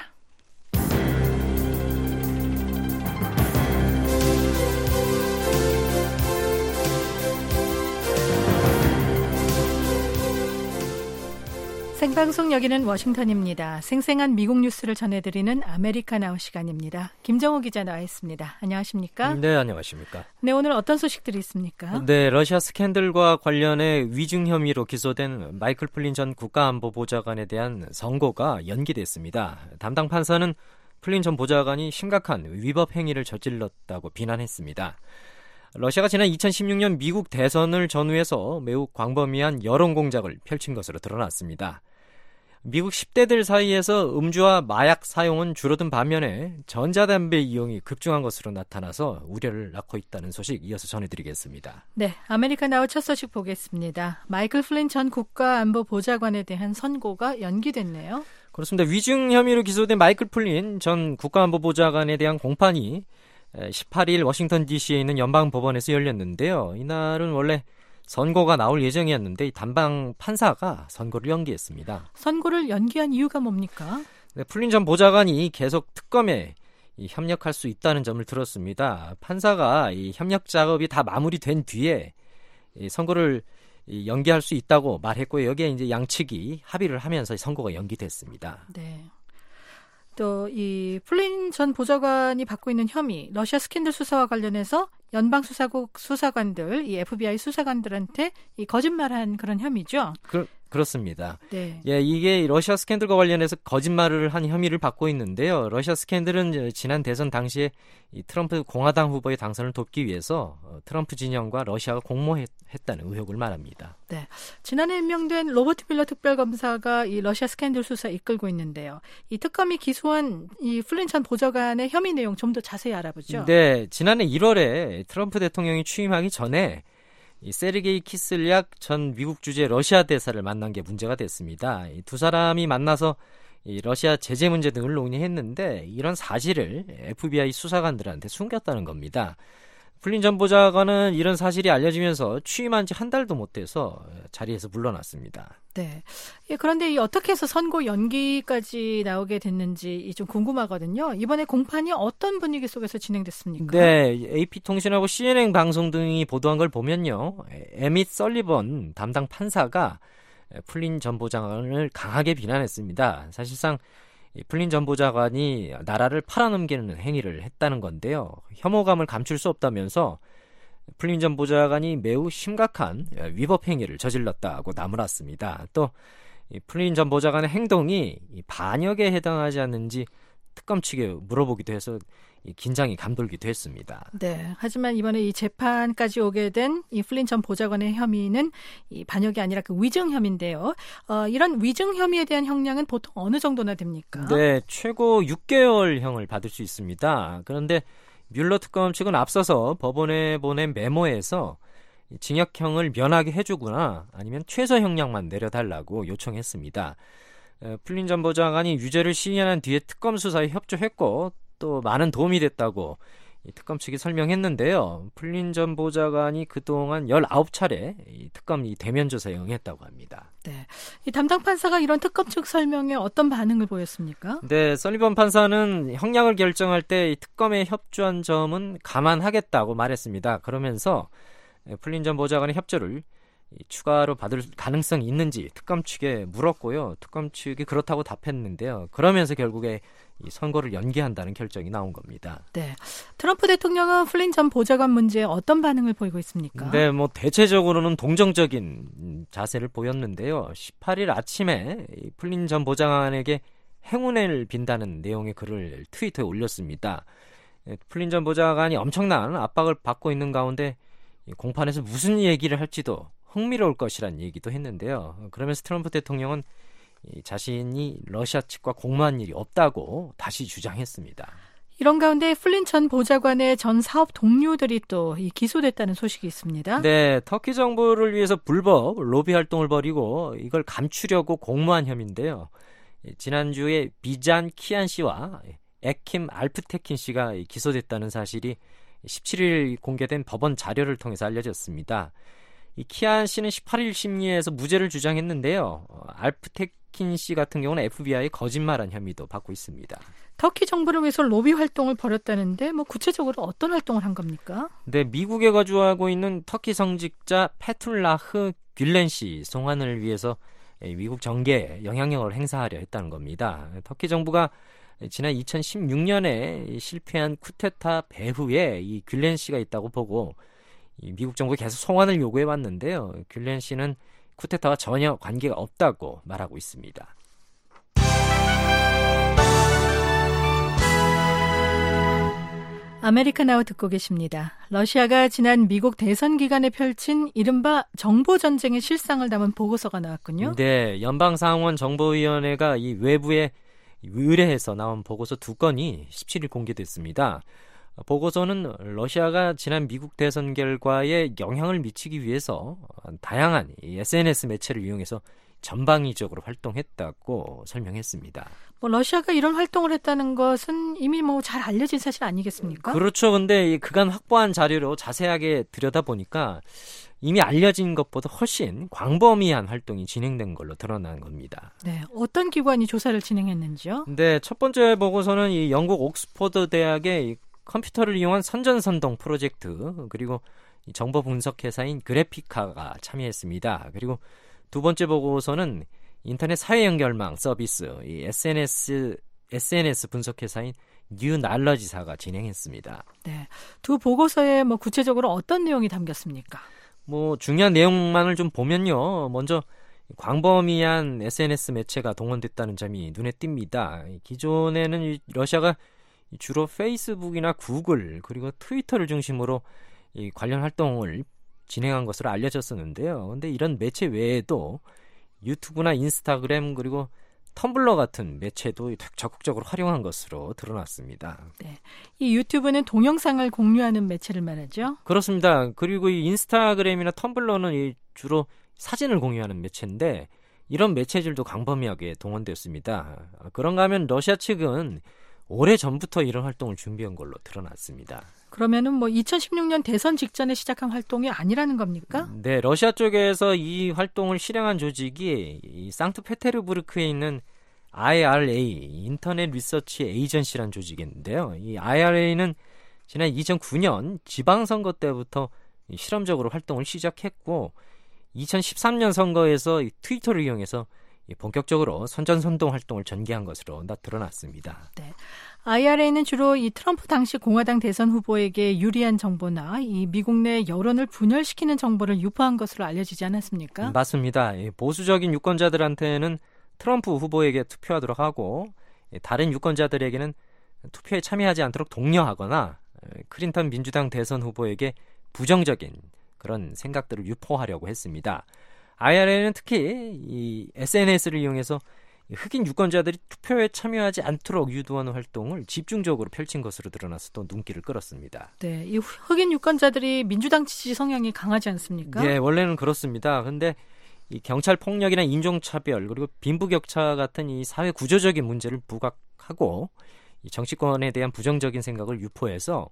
생방송 여기는 워싱턴입니다. 생생한 미국 뉴스를 전해드리는 아메리카나우 시간입니다. 김정호 기자 나와 있습니다. 안녕하십니까? 네, 안녕하십니까? 네, 오늘 어떤 소식들이 있습니까? 네, 러시아 스캔들과 관련해 위증 혐의로 기소된 마이클 플린 전 국가안보보좌관에 대한 선고가 연기됐습니다. 담당 판사는 플린 전 보좌관이 심각한 위법 행위를 저질렀다고 비난했습니다. 러시아가 지난 이천십육 년 미국 대선을 전후해서 매우 광범위한 여론 공작을 펼친 것으로 드러났습니다. 미국 십 대들 사이에서 음주와 마약 사용은 줄어든 반면에 전자담배 이용이 급증한 것으로 나타나서 우려를 낳고 있다는 소식 이어서 전해드리겠습니다. 네, 아메리카나우 첫 소식 보겠습니다. 마이클 플린 전 국가안보보좌관에 대한 선고가 연기됐네요. 그렇습니다. 위증 혐의로 기소된 마이클 플린 전 국가안보보좌관에 대한 공판이 십팔 일 워싱턴 디씨에 있는 연방법원에서 열렸는데요. 이날은 원래 선고가 나올 예정이었는데 담당 판사가 선고를 연기했습니다. 선고를 연기한 이유가 뭡니까? 네, 플린 전 보좌관이 계속 특검에 이 협력할 수 있다는 점을 들었습니다. 판사가 이 협력 작업이 다 마무리된 뒤에 이 선고를 이 연기할 수 있다고 말했고요. 여기에 이제 양측이 합의를 하면서 선고가 연기됐습니다. 네. 또 이 플린 전 보좌관이 받고 있는 혐의, 러시아 스캔들 수사와 관련해서 연방수사국 수사관들, 이 에프비아이 수사관들한테 이 거짓말한 그런 혐의죠. 그, 그렇습니다. 네. 예, 이게 러시아 스캔들과 관련해서 거짓말을 한 혐의를 받고 있는데요. 러시아 스캔들은 지난 대선 당시에 이 트럼프 공화당 후보의 당선을 돕기 위해서 트럼프 진영과 러시아가 공모했다는 의혹을 말합니다. 네. 지난해 임명된 로버트 뮬러 특별검사가 이 러시아 스캔들 수사 이끌고 있는데요. 이 특검이 기소한 이 플린 전 보좌관의 혐의 내용 좀 더 자세히 알아보죠. 네, 지난해 일월에 트럼프 대통령이 취임하기 전에 이 세르게이 키슬약 전 미국 주재 러시아 대사를 만난 게 문제가 됐습니다. 이 두 사람이 만나서 이 러시아 제재 문제 등을 논의했는데 이런 사실을 에프비아이 수사관들한테 숨겼다는 겁니다. 플린 전 보좌관은 이런 사실이 알려지면서 취임한 지 한 달도 못 돼서 자리에서 물러났습니다. 네. 예, 그런데 이 어떻게 해서 선고 연기까지 나오게 됐는지 좀 궁금하거든요. 이번에 공판이 어떤 분위기 속에서 진행됐습니까? 네, 에이피통신하고 씨엔엔 방송 등이 보도한 걸 보면요. 에밋 설리번 담당 판사가 플린 전 보좌관을 강하게 비난했습니다. 사실상 플린 전 보좌관이 나라를 팔아넘기는 행위를 했다는 건데요. 혐오감을 감출 수 없다면서 플린 전 보좌관이 매우 심각한 위법 행위를 저질렀다고 나무랐습니다. 또 플린 전 보좌관의 행동이 반역에 해당하지 않는지 특검 측에 물어보기도 해서 긴장이 감돌기도 했습니다. 네. 하지만 이번에 이 재판까지 오게 된 이 플린 전 보좌관의 혐의는 이 반역이 아니라 그 위증 혐의인데요. 어, 이런 위증 혐의에 대한 형량은 보통 어느 정도나 됩니까? 네, 최고 육 개월형을 받을 수 있습니다. 그런데 뮬러 특검 측은 앞서서 법원에 보낸 메모에서 징역형을 면하게 해주거나 아니면 최저 형량만 내려달라고 요청했습니다. 플린 전 보좌관이 유죄를 시인한 뒤에 특검 수사에 협조했고 또 많은 도움이 됐다고 이 특검 측이 설명했는데요. 플린 전 보좌관이 그동안 열아홉 차례 이 특검 이 대면 조사에 응했다고 합니다. 네, 이 담당 판사가 이런 특검 측 설명에 어떤 반응을 보였습니까? 네, 설리번 판사는 형량을 결정할 때 이 특검에 협조한 점은 감안하겠다고 말했습니다. 그러면서 플린 전 보좌관의 협조를 추가로 받을 가능성이 있는지 특검 측에 물었고요. 특검 측이 그렇다고 답했는데요. 그러면서 결국에 이 선고를 연기한다는 결정이 나온 겁니다. 네, 트럼프 대통령은 플린 전 보좌관 문제에 어떤 반응을 보이고 있습니까? 네, 뭐 대체적으로는 동정적인 자세를 보였는데요. 십팔 일 아침에 이 플린 전 보좌관에게 행운을 빈다는 내용의 글을 트위터에 올렸습니다. 플린 전 보좌관이 엄청난 압박을 받고 있는 가운데 공판에서 무슨 얘기를 할지도 흥미로울 것이란 얘기도 했는데요. 그러면서 트럼프 대통령은 자신이 러시아 측과 공모한 일이 없다고 다시 주장했습니다. 이런 가운데 플린 전 보좌관의 전 사업 동료들이 또 기소됐다는 소식이 있습니다. 네, 터키 정부를 위해서 불법 로비 활동을 벌이고 이걸 감추려고 공모한 혐의인데요. 지난주에 비잔 키안 씨와 에킴 알프테킨 씨가 기소됐다는 사실이 십칠 일 공개된 법원 자료를 통해서 알려졌습니다. 이 키안 씨는 십팔 일 심리에서 무죄를 주장했는데요. 알프테킨 씨 같은 경우는 에프비아이의 거짓말한 혐의도 받고 있습니다. 터키 정부를 위해서 로비 활동을 벌였다는데 뭐 구체적으로 어떤 활동을 한 겁니까? 네, 미국에 거주하고 있는 터키 성직자 페툴라흐 귤렌 씨 송환을 위해서 미국 정계에 영향력을 행사하려 했다는 겁니다. 터키 정부가 지난 이천십육 년에 실패한 쿠데타 배후에 이 귤렌 씨가 있다고 보고 미국 정부가 계속 송환을 요구해 왔는데요. 귤렌 씨는 쿠데타와 전혀 관계가 없다고 말하고 있습니다. 아메리카 나우 듣고 계십니다. 러시아가 지난 미국 대선 기간에 펼친 이른바 정보전쟁의 실상을 담은 보고서가 나왔군요. 네, 연방상원 정보위원회가 이 외부에 의뢰해서 나온 보고서 두 건이 십칠 일 공개됐습니다. 보고서는 러시아가 지난 미국 대선 결과에 영향을 미치기 위해서 다양한 에스엔에스 매체를 이용해서 전방위적으로 활동했다고 설명했습니다. 뭐 러시아가 이런 활동을 했다는 것은 이미 뭐 잘 알려진 사실 아니겠습니까? 그렇죠. 근데 그간 확보한 자료로 자세하게 들여다보니까 이미 알려진 것보다 훨씬 광범위한 활동이 진행된 걸로 드러난 겁니다. 네, 어떤 기관이 조사를 진행했는지요? 네, 첫 번째 보고서는 이 영국 옥스퍼드 대학의 컴퓨터를 이용한 선전선동 프로젝트, 그리고 정보 분석 회사인 그래피카가 참여했습니다. 그리고 두 번째 보고서는 인터넷 사회 연결망 서비스, 이 에스엔에스 에스엔에스 분석회사인 뉴날러지사가 진행했습니다. 네, 두 보고서에 뭐 구체적으로 어떤 내용이 담겼습니까? 뭐 중요한 내용만을 좀 보면요. 먼저 광범위한 에스엔에스 매체가 동원됐다는 점이 눈에 띕니다. 기존에는 이 러시아가 주로 페이스북이나 구글 그리고 트위터를 중심으로 이 관련 활동을 진행한 것으로 알려졌었는데요. 그런데 이런 매체 외에도 유튜브나 인스타그램 그리고 텀블러 같은 매체도 적극적으로 활용한 것으로 드러났습니다. 네, 이 유튜브는 동영상을 공유하는 매체를 말하죠? 그렇습니다. 그리고 이 인스타그램이나 텀블러는 이 주로 사진을 공유하는 매체인데 이런 매체들도 광범위하게 동원되었습니다. 그런가 하면 러시아 측은 오래 전부터 이런 활동을 준비한 걸로 드러났습니다. 그러면은 뭐 이천십육 년 대선 직전에 시작한 활동이 아니라는 겁니까? 네, 러시아 쪽에서 이 활동을 실행한 조직이 이 상트페테르부르크에 있는 아이알에이 인터넷 리서치 에이전시라는 조직인데요. 이 아이알에이는 지난 이천구 년 지방선거 때부터 실험적으로 활동을 시작했고 이천십삼 년 선거에서 이 트위터를 이용해서 본격적으로 선전선동 활동을 전개한 것으로 드러났습니다. 네. 아이알에이는 주로 이 트럼프 당시 공화당 대선 후보에게 유리한 정보나 이 미국 내 여론을 분열시키는 정보를 유포한 것으로 알려지지 않았습니까? 맞습니다. 보수적인 유권자들한테는 트럼프 후보에게 투표하도록 하고 다른 유권자들에게는 투표에 참여하지 않도록 독려하거나 클린턴 민주당 대선 후보에게 부정적인 그런 생각들을 유포하려고 했습니다. 아이알에이는 특히 이 에스엔에스를 이용해서 흑인 유권자들이 투표에 참여하지 않도록 유도하는 활동을 집중적으로 펼친 것으로 드러나서 또 눈길을 끌었습니다. 네, 이 흑인 유권자들이 민주당 지지 성향이 강하지 않습니까? 네, 원래는 그렇습니다. 그런데 이 경찰 폭력이나 인종차별 그리고 빈부격차 같은 이 사회 구조적인 문제를 부각하고 이 정치권에 대한 부정적인 생각을 유포해서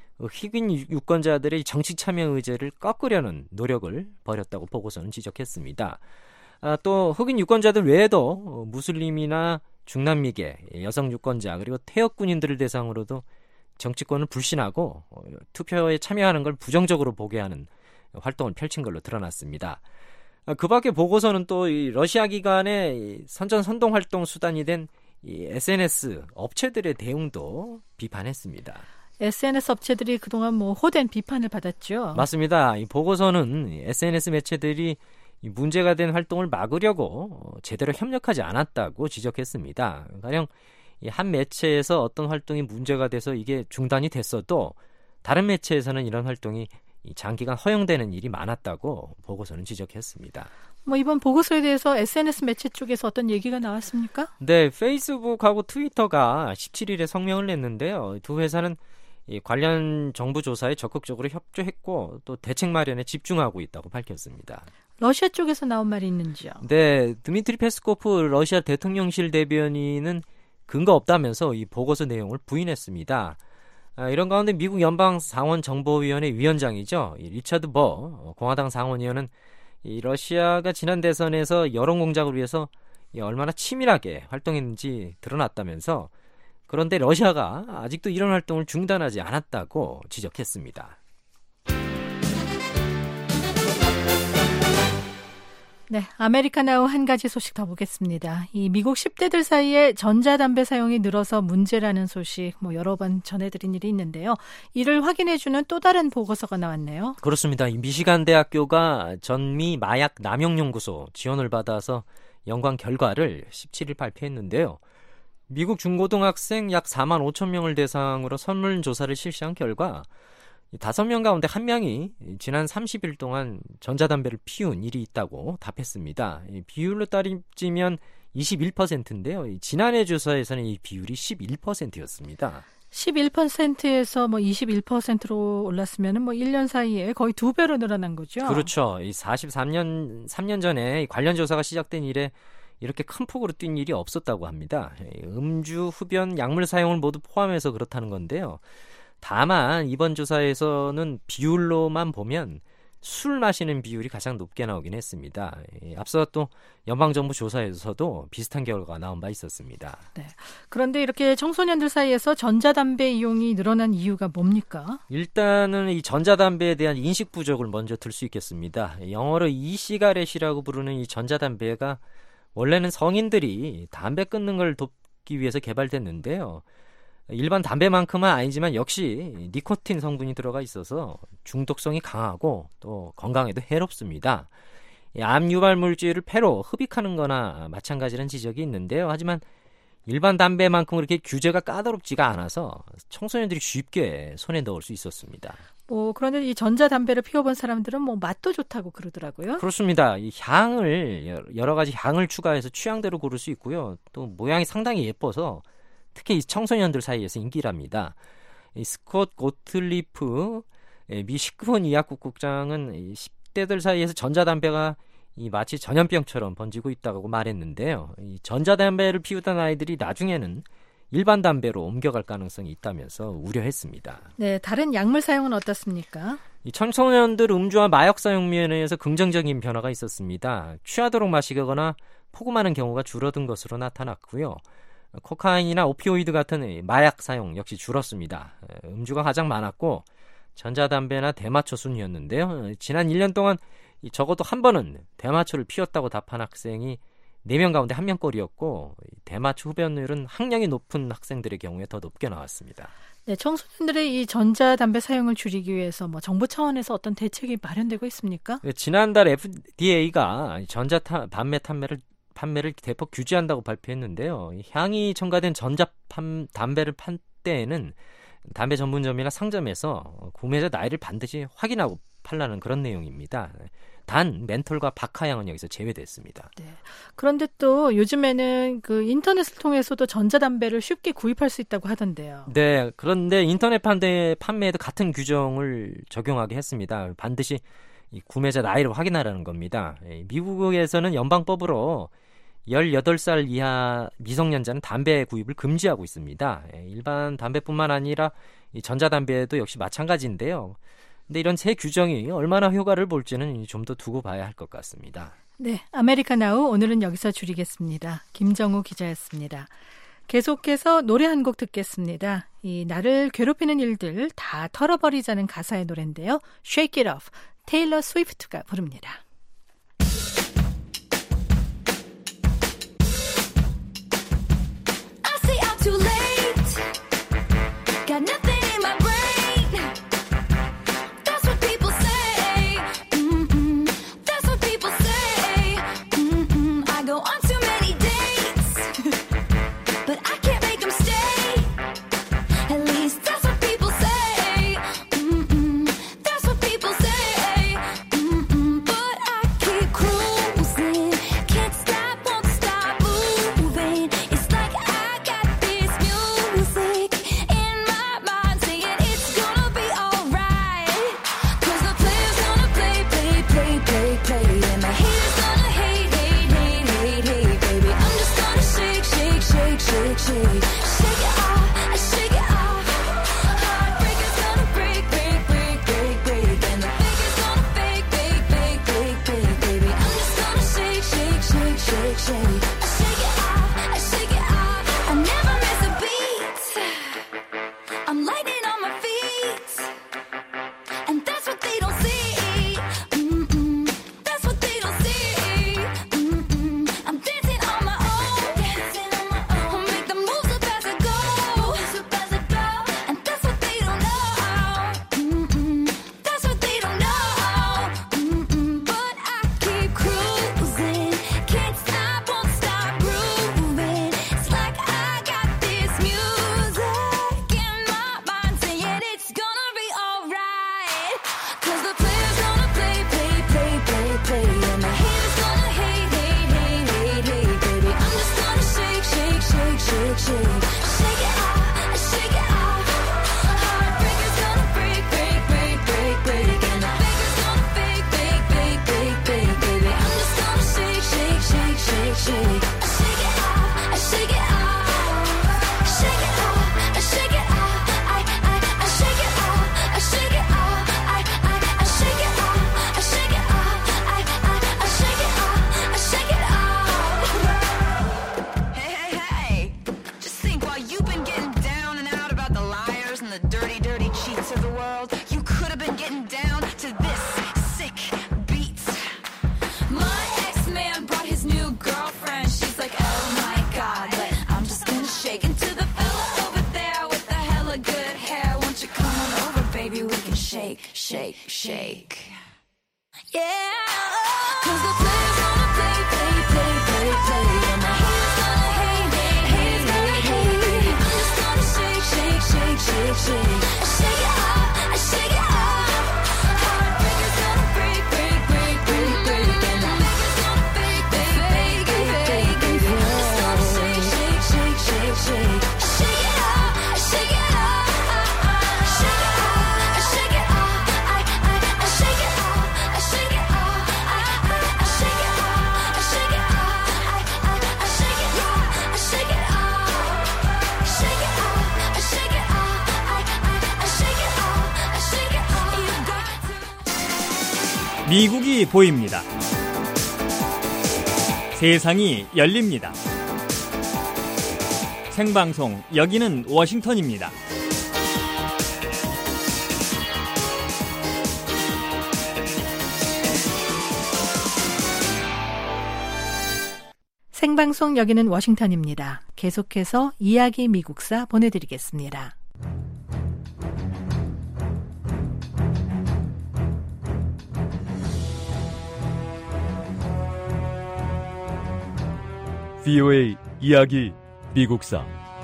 흑인 유권자들의 정치 참여 의제를 꺾으려는 노력을 벌였다고 보고서는 지적했습니다. 아, 또 흑인 유권자들 외에도 무슬림이나 중남미계 여성 유권자 그리고 퇴역 군인들을 대상으로도 정치권을 불신하고 투표에 참여하는 걸 부정적으로 보게 하는 활동을 펼친 걸로 드러났습니다. 아, 그 밖에 보고서는 또 이 러시아 기관의 선전선동 활동 수단이 된 이 에스엔에스 업체들의 대응도 비판했습니다. 에스엔에스 업체들이 그동안 뭐 호된 비판을 받았죠. 맞습니다. 이 보고서는 에스엔에스 매체들이 문제가 된 활동을 막으려고 제대로 협력하지 않았다고 지적했습니다. 가령 한 매체에서 어떤 활동이 문제가 돼서 이게 중단이 됐어도 다른 매체에서는 이런 활동이 장기간 허용되는 일이 많았다고 보고서는 지적했습니다. 뭐 이번 보고서에 대해서 에스엔에스 매체 쪽에서 어떤 얘기가 나왔습니까? 네, 페이스북하고 트위터가 십칠 일에 성명을 냈는데요. 두 회사는 이 관련 정부 조사에 적극적으로 협조했고 또 대책 마련에 집중하고 있다고 밝혔습니다. 러시아 쪽에서 나온 말이 있는지요? 네, 드미트리 페스코프 러시아 대통령실 대변인은 근거 없다면서 이 보고서 내용을 부인했습니다. 아, 이런 가운데 미국 연방상원정보위원회 위원장이죠. 이 리처드 버 공화당 상원의원은 이 러시아가 지난 대선에서 여론 공작을 위해서 이 얼마나 치밀하게 활동했는지 드러났다면서 그런데 러시아가 아직도 이런 활동을 중단하지 않았다고 지적했습니다. 네, 아메리카나우 한 가지 소식 더 보겠습니다. 이 미국 십 대들 사이에 전자담배 사용이 늘어서 문제라는 소식 뭐 여러 번 전해드린 일이 있는데요. 이를 확인해주는 또 다른 보고서가 나왔네요. 그렇습니다. 이 미시간 대학교가 전미 마약 남용 연구소 지원을 받아서 연구한 결과를 십칠 일 발표했는데요. 미국 중고등학생 약 사만 오천 명을 대상으로 설문조사를 실시한 결과 다섯 명 가운데 한 명이 지난 삼십 일 동안 전자담배를 피운 일이 있다고 답했습니다. 비율로 따지면 이십일 퍼센트인데요. 지난해 조사에서는 이 비율이 십일 퍼센트였습니다. 십일 퍼센트에서 뭐 이십일 퍼센트로 올랐으면 뭐 일 년 사이에 거의 두 배로 늘어난 거죠. 그렇죠. 이 사십삼 년, 삼 년 전에 관련 조사가 시작된 이래 이렇게 큰 폭으로 뛴 일이 없었다고 합니다. 음주, 흡연, 약물 사용을 모두 포함해서 그렇다는 건데요. 다만 이번 조사에서는 비율로만 보면 술 마시는 비율이 가장 높게 나오긴 했습니다. 앞서 또 연방정부 조사에서도 비슷한 결과가 나온 바 있었습니다. 네. 그런데 이렇게 청소년들 사이에서 전자담배 이용이 늘어난 이유가 뭡니까? 일단은 이 전자담배에 대한 인식 부족을 먼저 들 수 있겠습니다. 영어로 이시가렛이라고 부르는 이 전자담배가 원래는 성인들이 담배 끊는 걸 돕 막기 위해서 개발됐는데요. 일반 담배만큼은 아니지만 역시 니코틴 성분이 들어가 있어서 중독성이 강하고 또 건강에도 해롭습니다. 암 유발 물질을 폐로 흡입하는 거나 마찬가지라는 지적이 있는데요. 하지만 일반 담배만큼 그렇게 규제가 까다롭지가 않아서 청소년들이 쉽게 손에 넣을 수 있었습니다. 뭐 그런데 이 전자담배를 피워본 사람들은 뭐 맛도 좋다고 그러더라고요. 그렇습니다. 이 향을 여러 가지 향을 추가해서 취향대로 고를 수 있고요. 또 모양이 상당히 예뻐서 특히 이 청소년들 사이에서 인기랍니다. 이 스콧 고틀리프 미 식품의약국 국장은 십 대들 사이에서 전자담배가 이 마치 전염병처럼 번지고 있다고 말했는데요. 이 전자담배를 피우던 아이들이 나중에는 일반 담배로 옮겨갈 가능성이 있다면서 우려했습니다. 네, 다른 약물 사용은 어떻습니까? 이 청소년들 음주와 마약 사용 면에서 긍정적인 변화가 있었습니다. 취하도록 마시거나 포금하는 경우가 줄어든 것으로 나타났고요. 코카인이나 오피오이드 같은 마약 사용 역시 줄었습니다. 음주가 가장 많았고 전자담배나 대마초 순이었는데요. 지난 일 년 동안 적어도 한 번은 대마초를 피웠다고 답한 학생이 네 명 가운데 한 명꼴이었고 대마초 흡연율은 학력이 높은 학생들의 경우에 더 높게 나왔습니다. 네, 청소년들의 이 전자담배 사용을 줄이기 위해서 뭐 정부 차원에서 어떤 대책이 마련되고 있습니까? 네, 지난달 에프디에이가 전자담배 판매를 판매를 대폭 규제한다고 발표했는데요. 향이 첨가된 전자담배를 판 때에는 담배 전문점이나 상점에서 구매자 나이를 반드시 확인하고 팔라는 그런 내용입니다. 단 멘톨과 박하향은 여기서 제외됐습니다. 네. 그런데 또 요즘에는 그 인터넷을 통해서도 전자담배를 쉽게 구입할 수 있다고 하던데요. 네, 그런데 인터넷 판매, 판매에도 같은 규정을 적용하게 했습니다. 반드시 이 구매자 나이를 확인하라는 겁니다. 미국에서는 연방법으로 열여덟 살 이하 미성년자는 담배 구입을 금지하고 있습니다. 일반 담배뿐만 아니라 이 전자담배도 역시 마찬가지인데요. 근데 이런 새 규정이 얼마나 효과를 볼지는 좀 더 두고 봐야 할 것 같습니다. 네, 아메리카나우 오늘은 여기서 줄이겠습니다. 김정우 기자였습니다. 계속해서 노래 한 곡 듣겠습니다. 이 나를 괴롭히는 일들 다 털어버리자는 가사의 노래인데요. Shake It Off, 테일러 스위프트가 부릅니다. I stay out too late. Got nothing in my brain. That's what people say. Mm-mm. That's what people say. Mm-mm. I go on too many dates, but I can't make them stay. At least that's what people say. Mm-mm. That's what people say. Mm-mm. But I keep cruising. Can't stop, won't stop moving. It's like I got this music in my mind saying it's gonna be alright. Cause the player's gonna play, play, play, play, play. And my haters gonna hate, hate, hate, hate, hate, baby. I'm just gonna shake, shake, shake, shake, shake. Shake it off, I shake it off. Heartbreaker's gonna break, break, break, break, break. And the faker's gonna fake, fake, fake, fake, fake, baby. I'm just gonna shake, shake, shake, shake, shake. I shake it off, I shake it off. I never miss a beat. I'm lightning on my feet. And that's what they don't see. Mm-mm. That's what they don't see. Mm-mm. I'm dancing on my own. Dancing on my own. I'll make the moves up as I go. Moves up as I go. And that's what they don't know. Mm-mm. That's what they don't know. Mm-mm. But I keep cruising. Can't stop, won't Yeah. 'Cause the players gonna play, play, play, play, play. And my haters gonna hate, hate, hate, hate, hate. I'm just gonna shake, shake, shake, shake, shake. I shake it off, I shake it off. Heartbreakers gonna break, break, break, break, break. And the fakers gonna fake, fake, fake, fake, fake. I'm just gonna shake, shake, shake, shake, shake. I shake it off, I shake it off. I shake it off, I shake it off. I, I, I shake it off, I shake it off. I, I, I shake it off, I shake it off. I, I, I shake it off, I shake it off. Shake it off, I shake it off. I, I, I shake it off, I shake it off. You got to. 미국이 보입니다. 세상이 열립니다. 생방송 여기는 워싱턴입니다. 생방송 여기는 워싱턴입니다. 계속해서 이야기 미국사 보내드리겠습니다. 브이오에이 이야기 미국사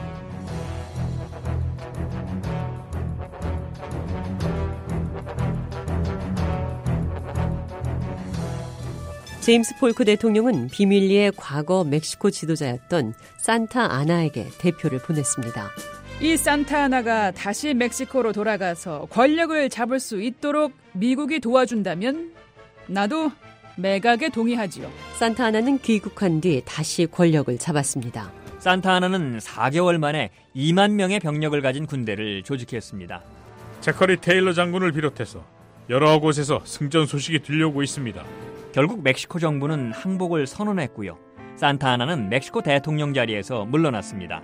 제임스 폴크 대통령은 비밀리에 과거 멕시코 지도자였던 산타 아나에게 대표를 보냈습니다. 이 산타 아나가 다시 멕시코로 돌아가서 권력을 잡을 수 있도록 미국이 도와준다면 나도 매각에 동의하지요. 산타 아나는 귀국한 뒤 다시 권력을 잡았습니다. 산타 아나는 사 개월 만에 이만 명의 병력을 가진 군대를 조직했습니다. 제커리 테일러 장군을 비롯해서 여러 곳에서 승전 소식이 들려오고 있습니다. 결국 멕시코 정부는 항복을 선언했고요. 산타 아나는 멕시코 대통령 자리에서 물러났습니다.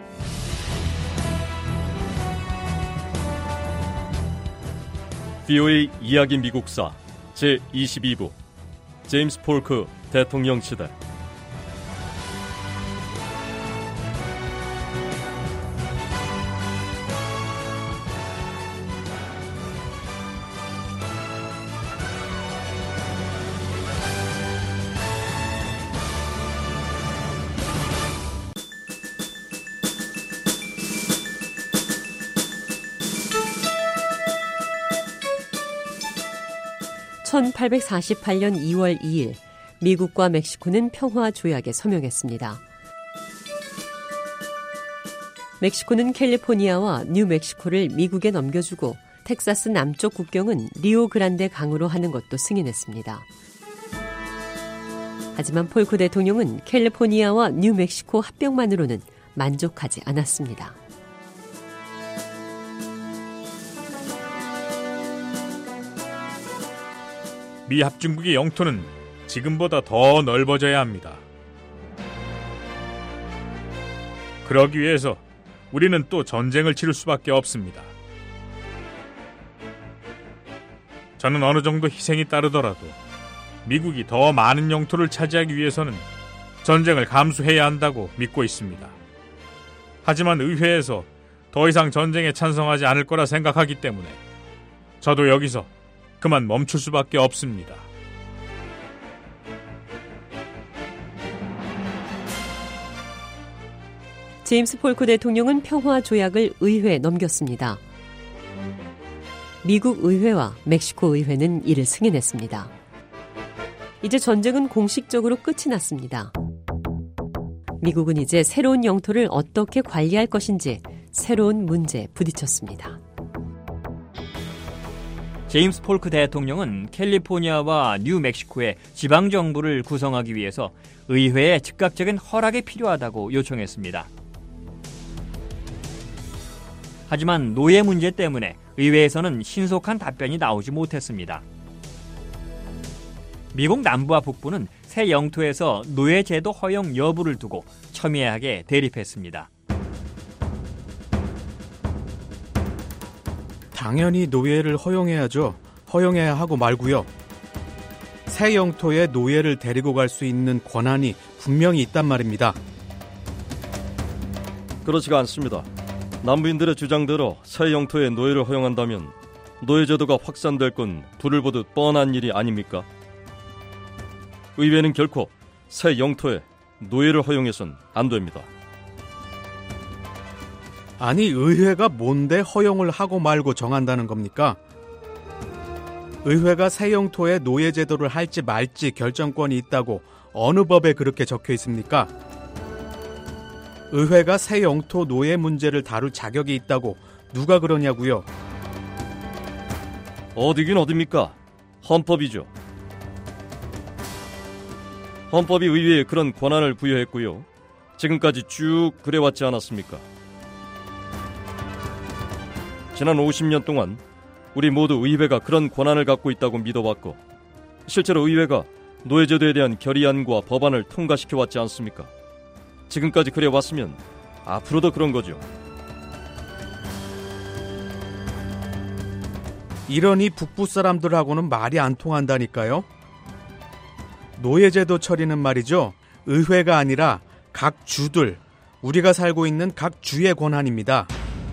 브이오에이 이야기 미국사 제이십이 부 제임스 폴크 대통령 시대 천팔백사십팔 년 이월 이일 미국과 멕시코는 평화 조약에 서명했습니다. 멕시코는 캘리포니아와 뉴멕시코를 미국에 넘겨주고 텍사스 남쪽 국경은 리오그란데 강으로 하는 것도 승인했습니다. 하지만 폴크 대통령은 캘리포니아와 뉴멕시코 합병만으로는 만족하지 않았습니다. 미 합중국의 영토는 지금보다 더 넓어져야 합니다. 그러기 위해서 우리는 또 전쟁을 치를 수밖에 없습니다. 저는 어느 정도 희생이 따르더라도 미국이 더 많은 영토를 차지하기 위해서는 전쟁을 감수해야 한다고 믿고 있습니다. 하지만 의회에서 더 이상 전쟁에 찬성하지 않을 거라 생각하기 때문에 저도 여기서 그만 멈출 수밖에 없습니다. 제임스 폴크 대통령은 평화 조약을 의회에 넘겼습니다. 미국 의회와 멕시코 의회는 이를 승인했습니다. 이제 전쟁은 공식적으로 끝이 났습니다. 미국은 이제 새로운 영토를 어떻게 관리할 것인지 새로운 문제에 부딪혔습니다. 제임스 폴크 대통령은 캘리포니아와 뉴멕시코의 지방정부를 구성하기 위해서 의회의 즉각적인 허락이 필요하다고 요청했습니다. 하지만 노예 문제 때문에 의회에서는 신속한 답변이 나오지 못했습니다. 미국 남부와 북부는 새 영토에서 노예 제도 허용 여부를 두고 첨예하게 대립했습니다. 당연히 노예를 허용해야죠. 허용해야 하고 말고요. 새 영토에 노예를 데리고 갈 수 있는 권한이 분명히 있단 말입니다. 그렇지가 않습니다. 남부인들의 주장대로 새 영토에 노예를 허용한다면 노예 제도가 확산될 건 둘을 보듯 뻔한 일이 아닙니까? 의회는 결코 새 영토에 노예를 허용해선 안 됩니다. 아니, 의회가 뭔데 허용을 하고 말고 정한다는 겁니까? 의회가 새 영토에 노예 제도를 할지 말지 결정권이 있다고 어느 법에 그렇게 적혀 있습니까? 의회가 새 영토 노예 문제를 다룰 자격이 있다고 누가 그러냐고요? 어디긴 어딥니까? 헌법이죠. 헌법이 의회에 그런 권한을 부여했고요. 지금까지 쭉 그래왔지 않았습니까? 지난 오십 년 동안 우리 모두 의회가 그런 권한을 갖고 있다고 믿어왔고, 실제로 의회가 노예제도에 대한 결의안과 법안을 통과시켜왔지 않습니까? 지금까지 그래왔으면 앞으로도 그런 거죠. 이러니 북부 사람들하고는 말이 안 통한다니까요. 노예제도 처리는 말이죠, 의회가 아니라 각 주들, 우리가 살고 있는 각 주의 권한입니다.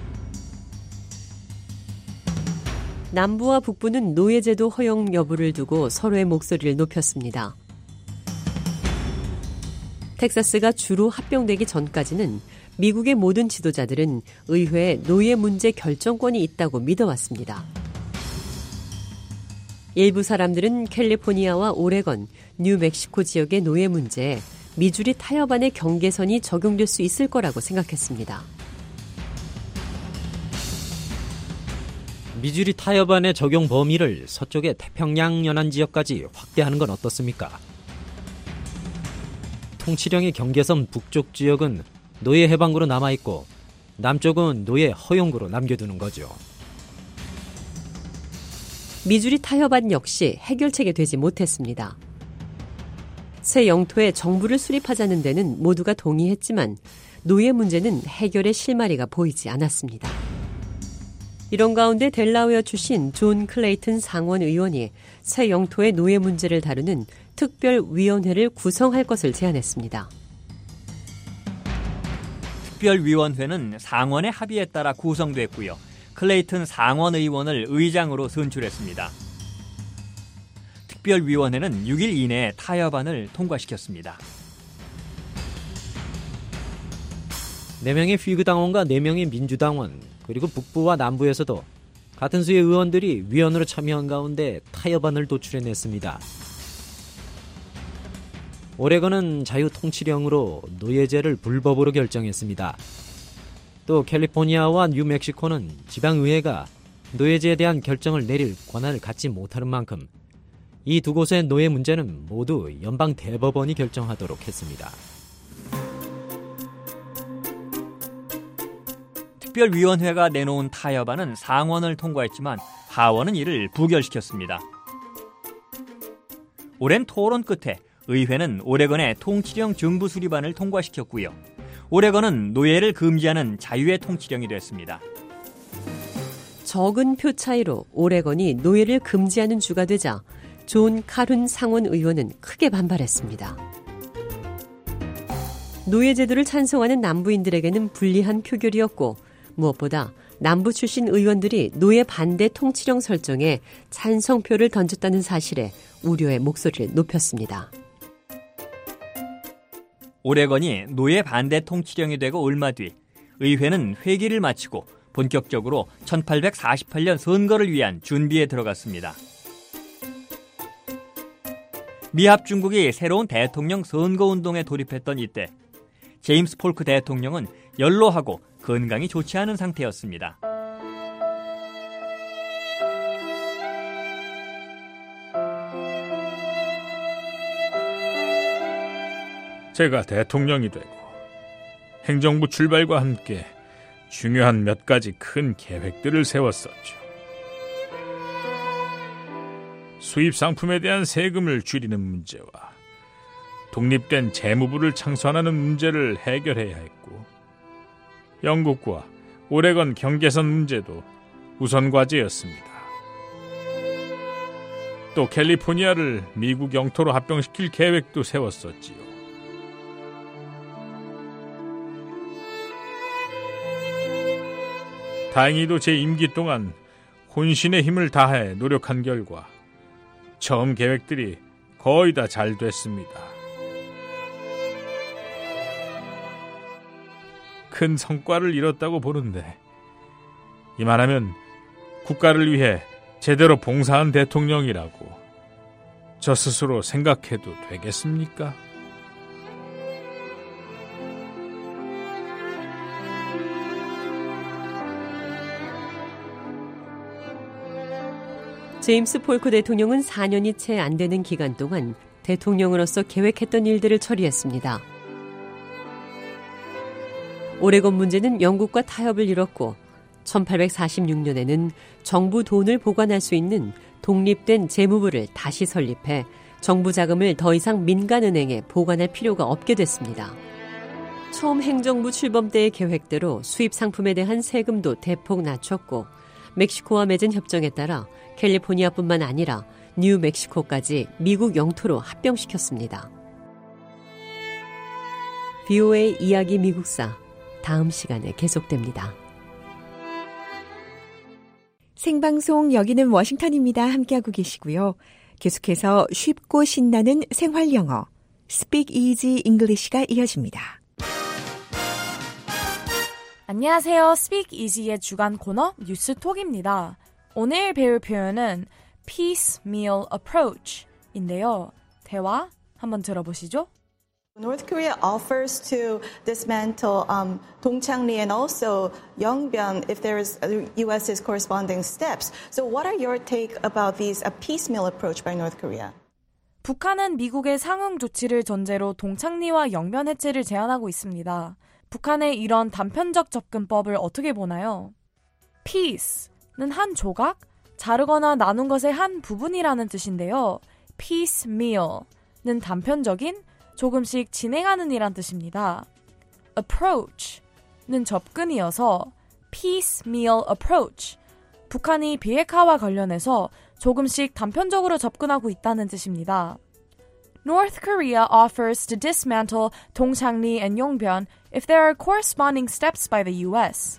남부와 북부는 노예제도 허용 여부를 두고 서로의 목소리를 높였습니다. 텍사스가 주로 합병되기 전까지는 미국의 모든 지도자들은 의회에 노예 문제 결정권이 있다고 믿어왔습니다. 일부 사람들은 캘리포니아와 오레건, 뉴멕시코 지역의 노예 문제에 미주리 타협안의 경계선이 적용될 수 있을 거라고 생각했습니다. 미주리 타협안의 적용 범위를 서쪽의 태평양 연안 지역까지 확대하는 건 어떻습니까? 통치령의 경계선 북쪽 지역은 노예 해방구로 남아있고 남쪽은 노예 허용구로 남겨두는 거죠. 미주리 타협안 역시 해결책이 되지 못했습니다. 새 영토에 정부를 수립하자는 데는 모두가 동의했지만 노예 문제는 해결의 실마리가 보이지 않았습니다. 이런 가운데 델라웨어 출신 존 클레이튼 상원 의원이 새 영토의 노예 문제를 다루는 특별위원회를 구성할 것을 제안했습니다. 특별위원회는 상원의 합의에 따라 구성됐고요. 클레이튼 상원 의원을 의장으로 선출했습니다. 특별위원회는 육 일 이내에 타협안을 통과시켰습니다. 네 명의 휘그 당원과 네 명의 민주당원, 그리고 북부와 남부에서도 같은 수의 의원들이 위원으로 참여한 가운데 타협안을 도출해냈습니다. 오레건은 자유통치령으로 노예제를 불법으로 결정했습니다. 또 캘리포니아와 뉴멕시코는 지방의회가 노예제에 대한 결정을 내릴 권한을 갖지 못하는 만큼 이 두 곳의 노예 문제는 모두 연방 대법원이 결정하도록 했습니다. 특별위원회가 내놓은 타협안은 상원을 통과했지만 하원은 이를 부결시켰습니다. 오랜 토론 끝에 의회는 오레건의 통치령 정부 수립안을 통과시켰고요. 오레건은 노예를 금지하는 자유의 통치령이 됐습니다. 적은 표 차이로 오레건이 노예를 금지하는 주가 되자 존 카룬 상원 의원은 크게 반발했습니다. 노예 제도를 찬성하는 남부인들에게는 불리한 표결이었고 무엇보다 남부 출신 의원들이 노예 반대 통치령 설정에 찬성표를 던졌다는 사실에 우려의 목소리를 높였습니다. 오레건이 노예 반대 통치령이 되고 얼마 뒤 의회는 회기를 마치고 본격적으로 천팔백사십팔 년 선거를 위한 준비에 들어갔습니다. 미합 중국이 새로운 대통령 선거운동에 돌입했던 이때 제임스 폴크 대통령은 연로하고 건강이 좋지 않은 상태였습니다. 제가 대통령이 되고 행정부 출발과 함께 중요한 몇 가지 큰 계획들을 세웠었죠. 수입 상품에 대한 세금을 줄이는 문제와 독립된 재무부를 창설하는 문제를 해결해야 했고, 영국과 오레건 경계선 문제도 우선 과제였습니다. 또 캘리포니아를 미국 영토로 합병시킬 계획도 세웠었지요. 다행히도 제 임기 동안 혼신의 힘을 다해 노력한 결과 처음 계획들이 거의 다 잘 됐습니다. 큰 성과를 이뤘다고 보는데 이만하면 국가를 위해 제대로 봉사한 대통령이라고 저 스스로 생각해도 되겠습니까? 제임스 폴크 대통령은 사 년이 채 안 되는 기간 동안 대통령으로서 계획했던 일들을 처리했습니다. 오레곤 문제는 영국과 타협을 이뤘고 천팔백사십육 년에는 정부 돈을 보관할 수 있는 독립된 재무부를 다시 설립해 정부 자금을 더 이상 민간은행에 보관할 필요가 없게 됐습니다. 처음 행정부 출범 때의 계획대로 수입 상품에 대한 세금도 대폭 낮췄고 멕시코와 맺은 협정에 따라 캘리포니아뿐만 아니라 뉴멕시코까지 미국 영토로 합병시켰습니다. 브이오에이 이야기 미국사 다음 시간에 계속됩니다. 생방송 여기는 워싱턴입니다. 함께하고 계시고요. 계속해서 쉽고 신나는 생활 영어 Speak Easy English가 이어집니다. 안녕하세요. Speak Easy의 주간 코너 뉴스톡입니다. 오늘 배울 표현은 piecemeal approach인데요. 대화 한번 들어보시죠. North Korea offers to dismantle um, Dongchangri and also Yongbyon if there is uh, U S's corresponding steps. So what are your take about these a piecemeal approach by North Korea? 북한은 미국의 상응 조치를 전제로 동창리와 영변 해체를 제안하고 있습니다. 북한의 이런 단편적 접근법을 어떻게 보나요? piece는 한 조각, 자르거나 나눈 것의 한 부분이라는 뜻인데요. piecemeal는 단편적인, 조금씩 진행하는 이란 뜻입니다. approach는 접근이어서 piecemeal approach, 북한이 비핵화와 관련해서 조금씩 단편적으로 접근하고 있다는 뜻입니다. North Korea offers to dismantle Dongchangri and Yongbyon if there are corresponding steps by the U S.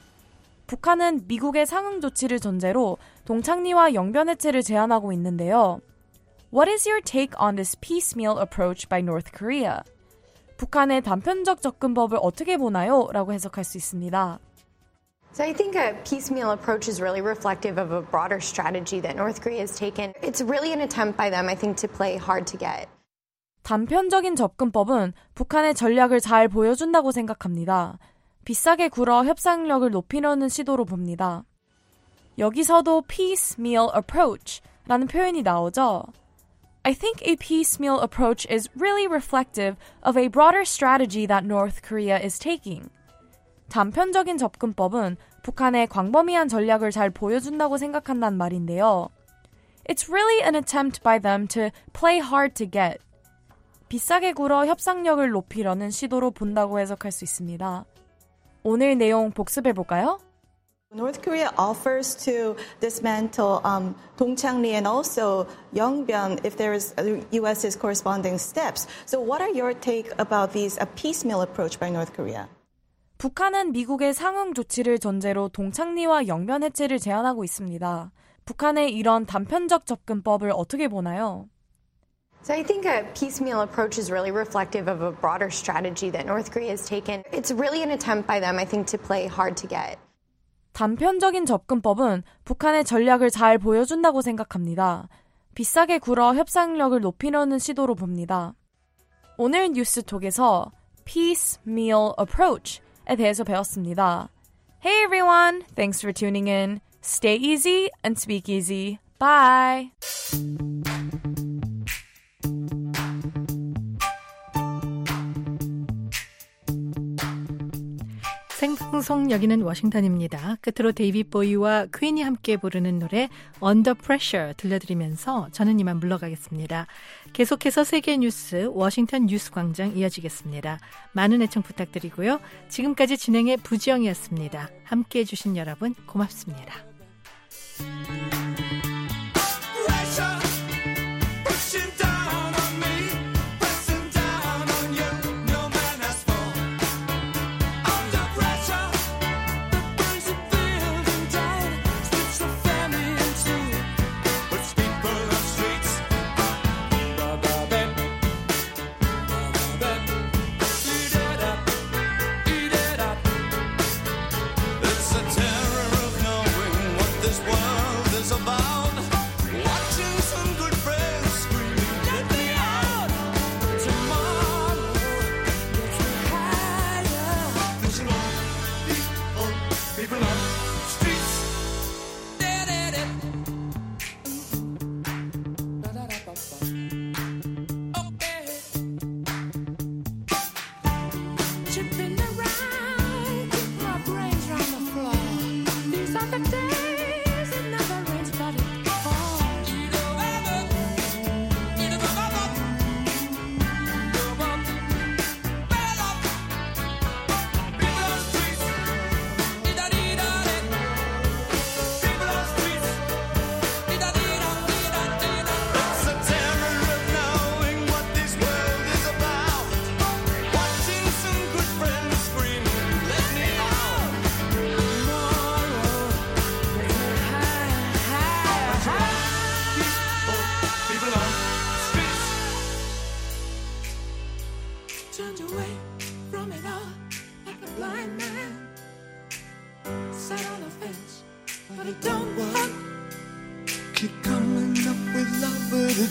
북한은 미국의 상응 조치를 전제로 동창리와 영변 해체를 제안하고 있는데요. What is your take on this piecemeal approach by North Korea? 북한의 단편적 접근법을 어떻게 보나요? 라고 해석할 수 있습니다. So I think a piecemeal approach is really reflective of a broader strategy that North Korea has taken. It's really an attempt by them, I think, to play hard to get. 단편적인 접근법은 북한의 전략을 잘 보여준다고 생각합니다. 비싸게 굴어 협상력을 높이려는 시도로 봅니다. 여기서도 piecemeal approach라는 표현이 나오죠. I think a piecemeal approach is really reflective of a broader strategy that North Korea is taking. 단편적인 접근법은 북한의 광범위한 전략을 잘 보여준다고 생각한다는 말인데요. It's really an attempt by them to play hard to get. 비싸게 굴어 협상력을 높이려는 시도로 본다고 해석할 수 있습니다. 오늘 내용 복습해볼까요? North Korea offers to dismantle um, Dongchangri and also Yongbyon if there is uh, U S's corresponding steps. So what are your take about these a piecemeal approach by North Korea? 북한은 미국의 상응 조치를 전제로 동창리와 영변 해체를 제안하고 있습니다. 북한의 이런 단편적 접근법을 어떻게 보나요? So I think a piecemeal approach is really reflective of a broader strategy that North Korea has taken. It's really an attempt by them, I think, to play hard to get. 단편적인 접근법은 북한의 전략을 잘 보여준다고 생각합니다. 비싸게 굴어 협상력을 높이려는 시도로 봅니다. 오늘 뉴스톡에서 piecemeal approach에 대해서 배웠습니다. Hey everyone, thanks for tuning in. Stay easy and speak easy. Bye. 생방송 여기는 워싱턴입니다. 끝으로 데이빗 보이와 퀸이 함께 부르는 노래 Under Pressure 들려드리면서 저는 이만 물러가겠습니다. 계속해서 세계 뉴스 워싱턴 뉴스광장 이어지겠습니다. 많은 애청 부탁드리고요. 지금까지 진행의 부지영이었습니다. 함께해 주신 여러분 고맙습니다. Baby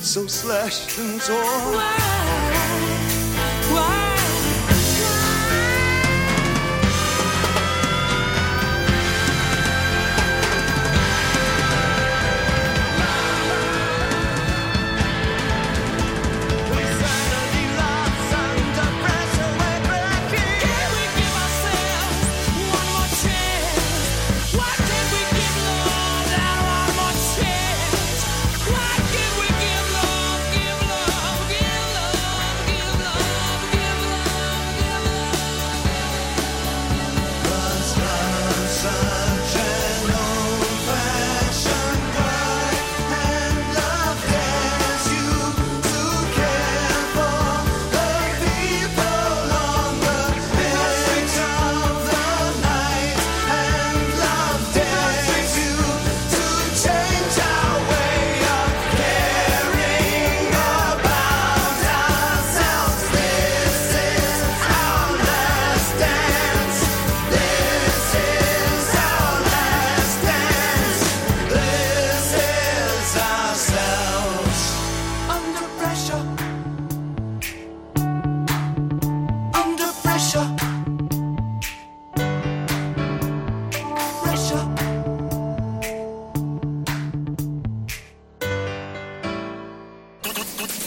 so slashed and torn. Why? Why?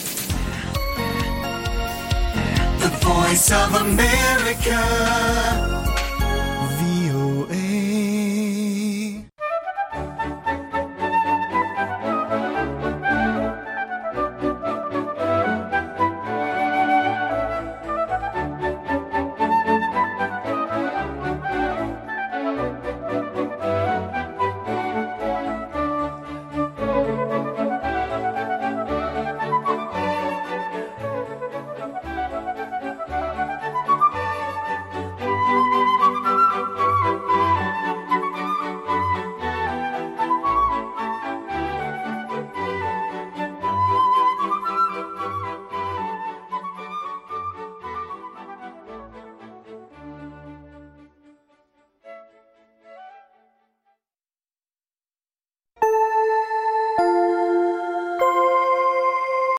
Voice of America.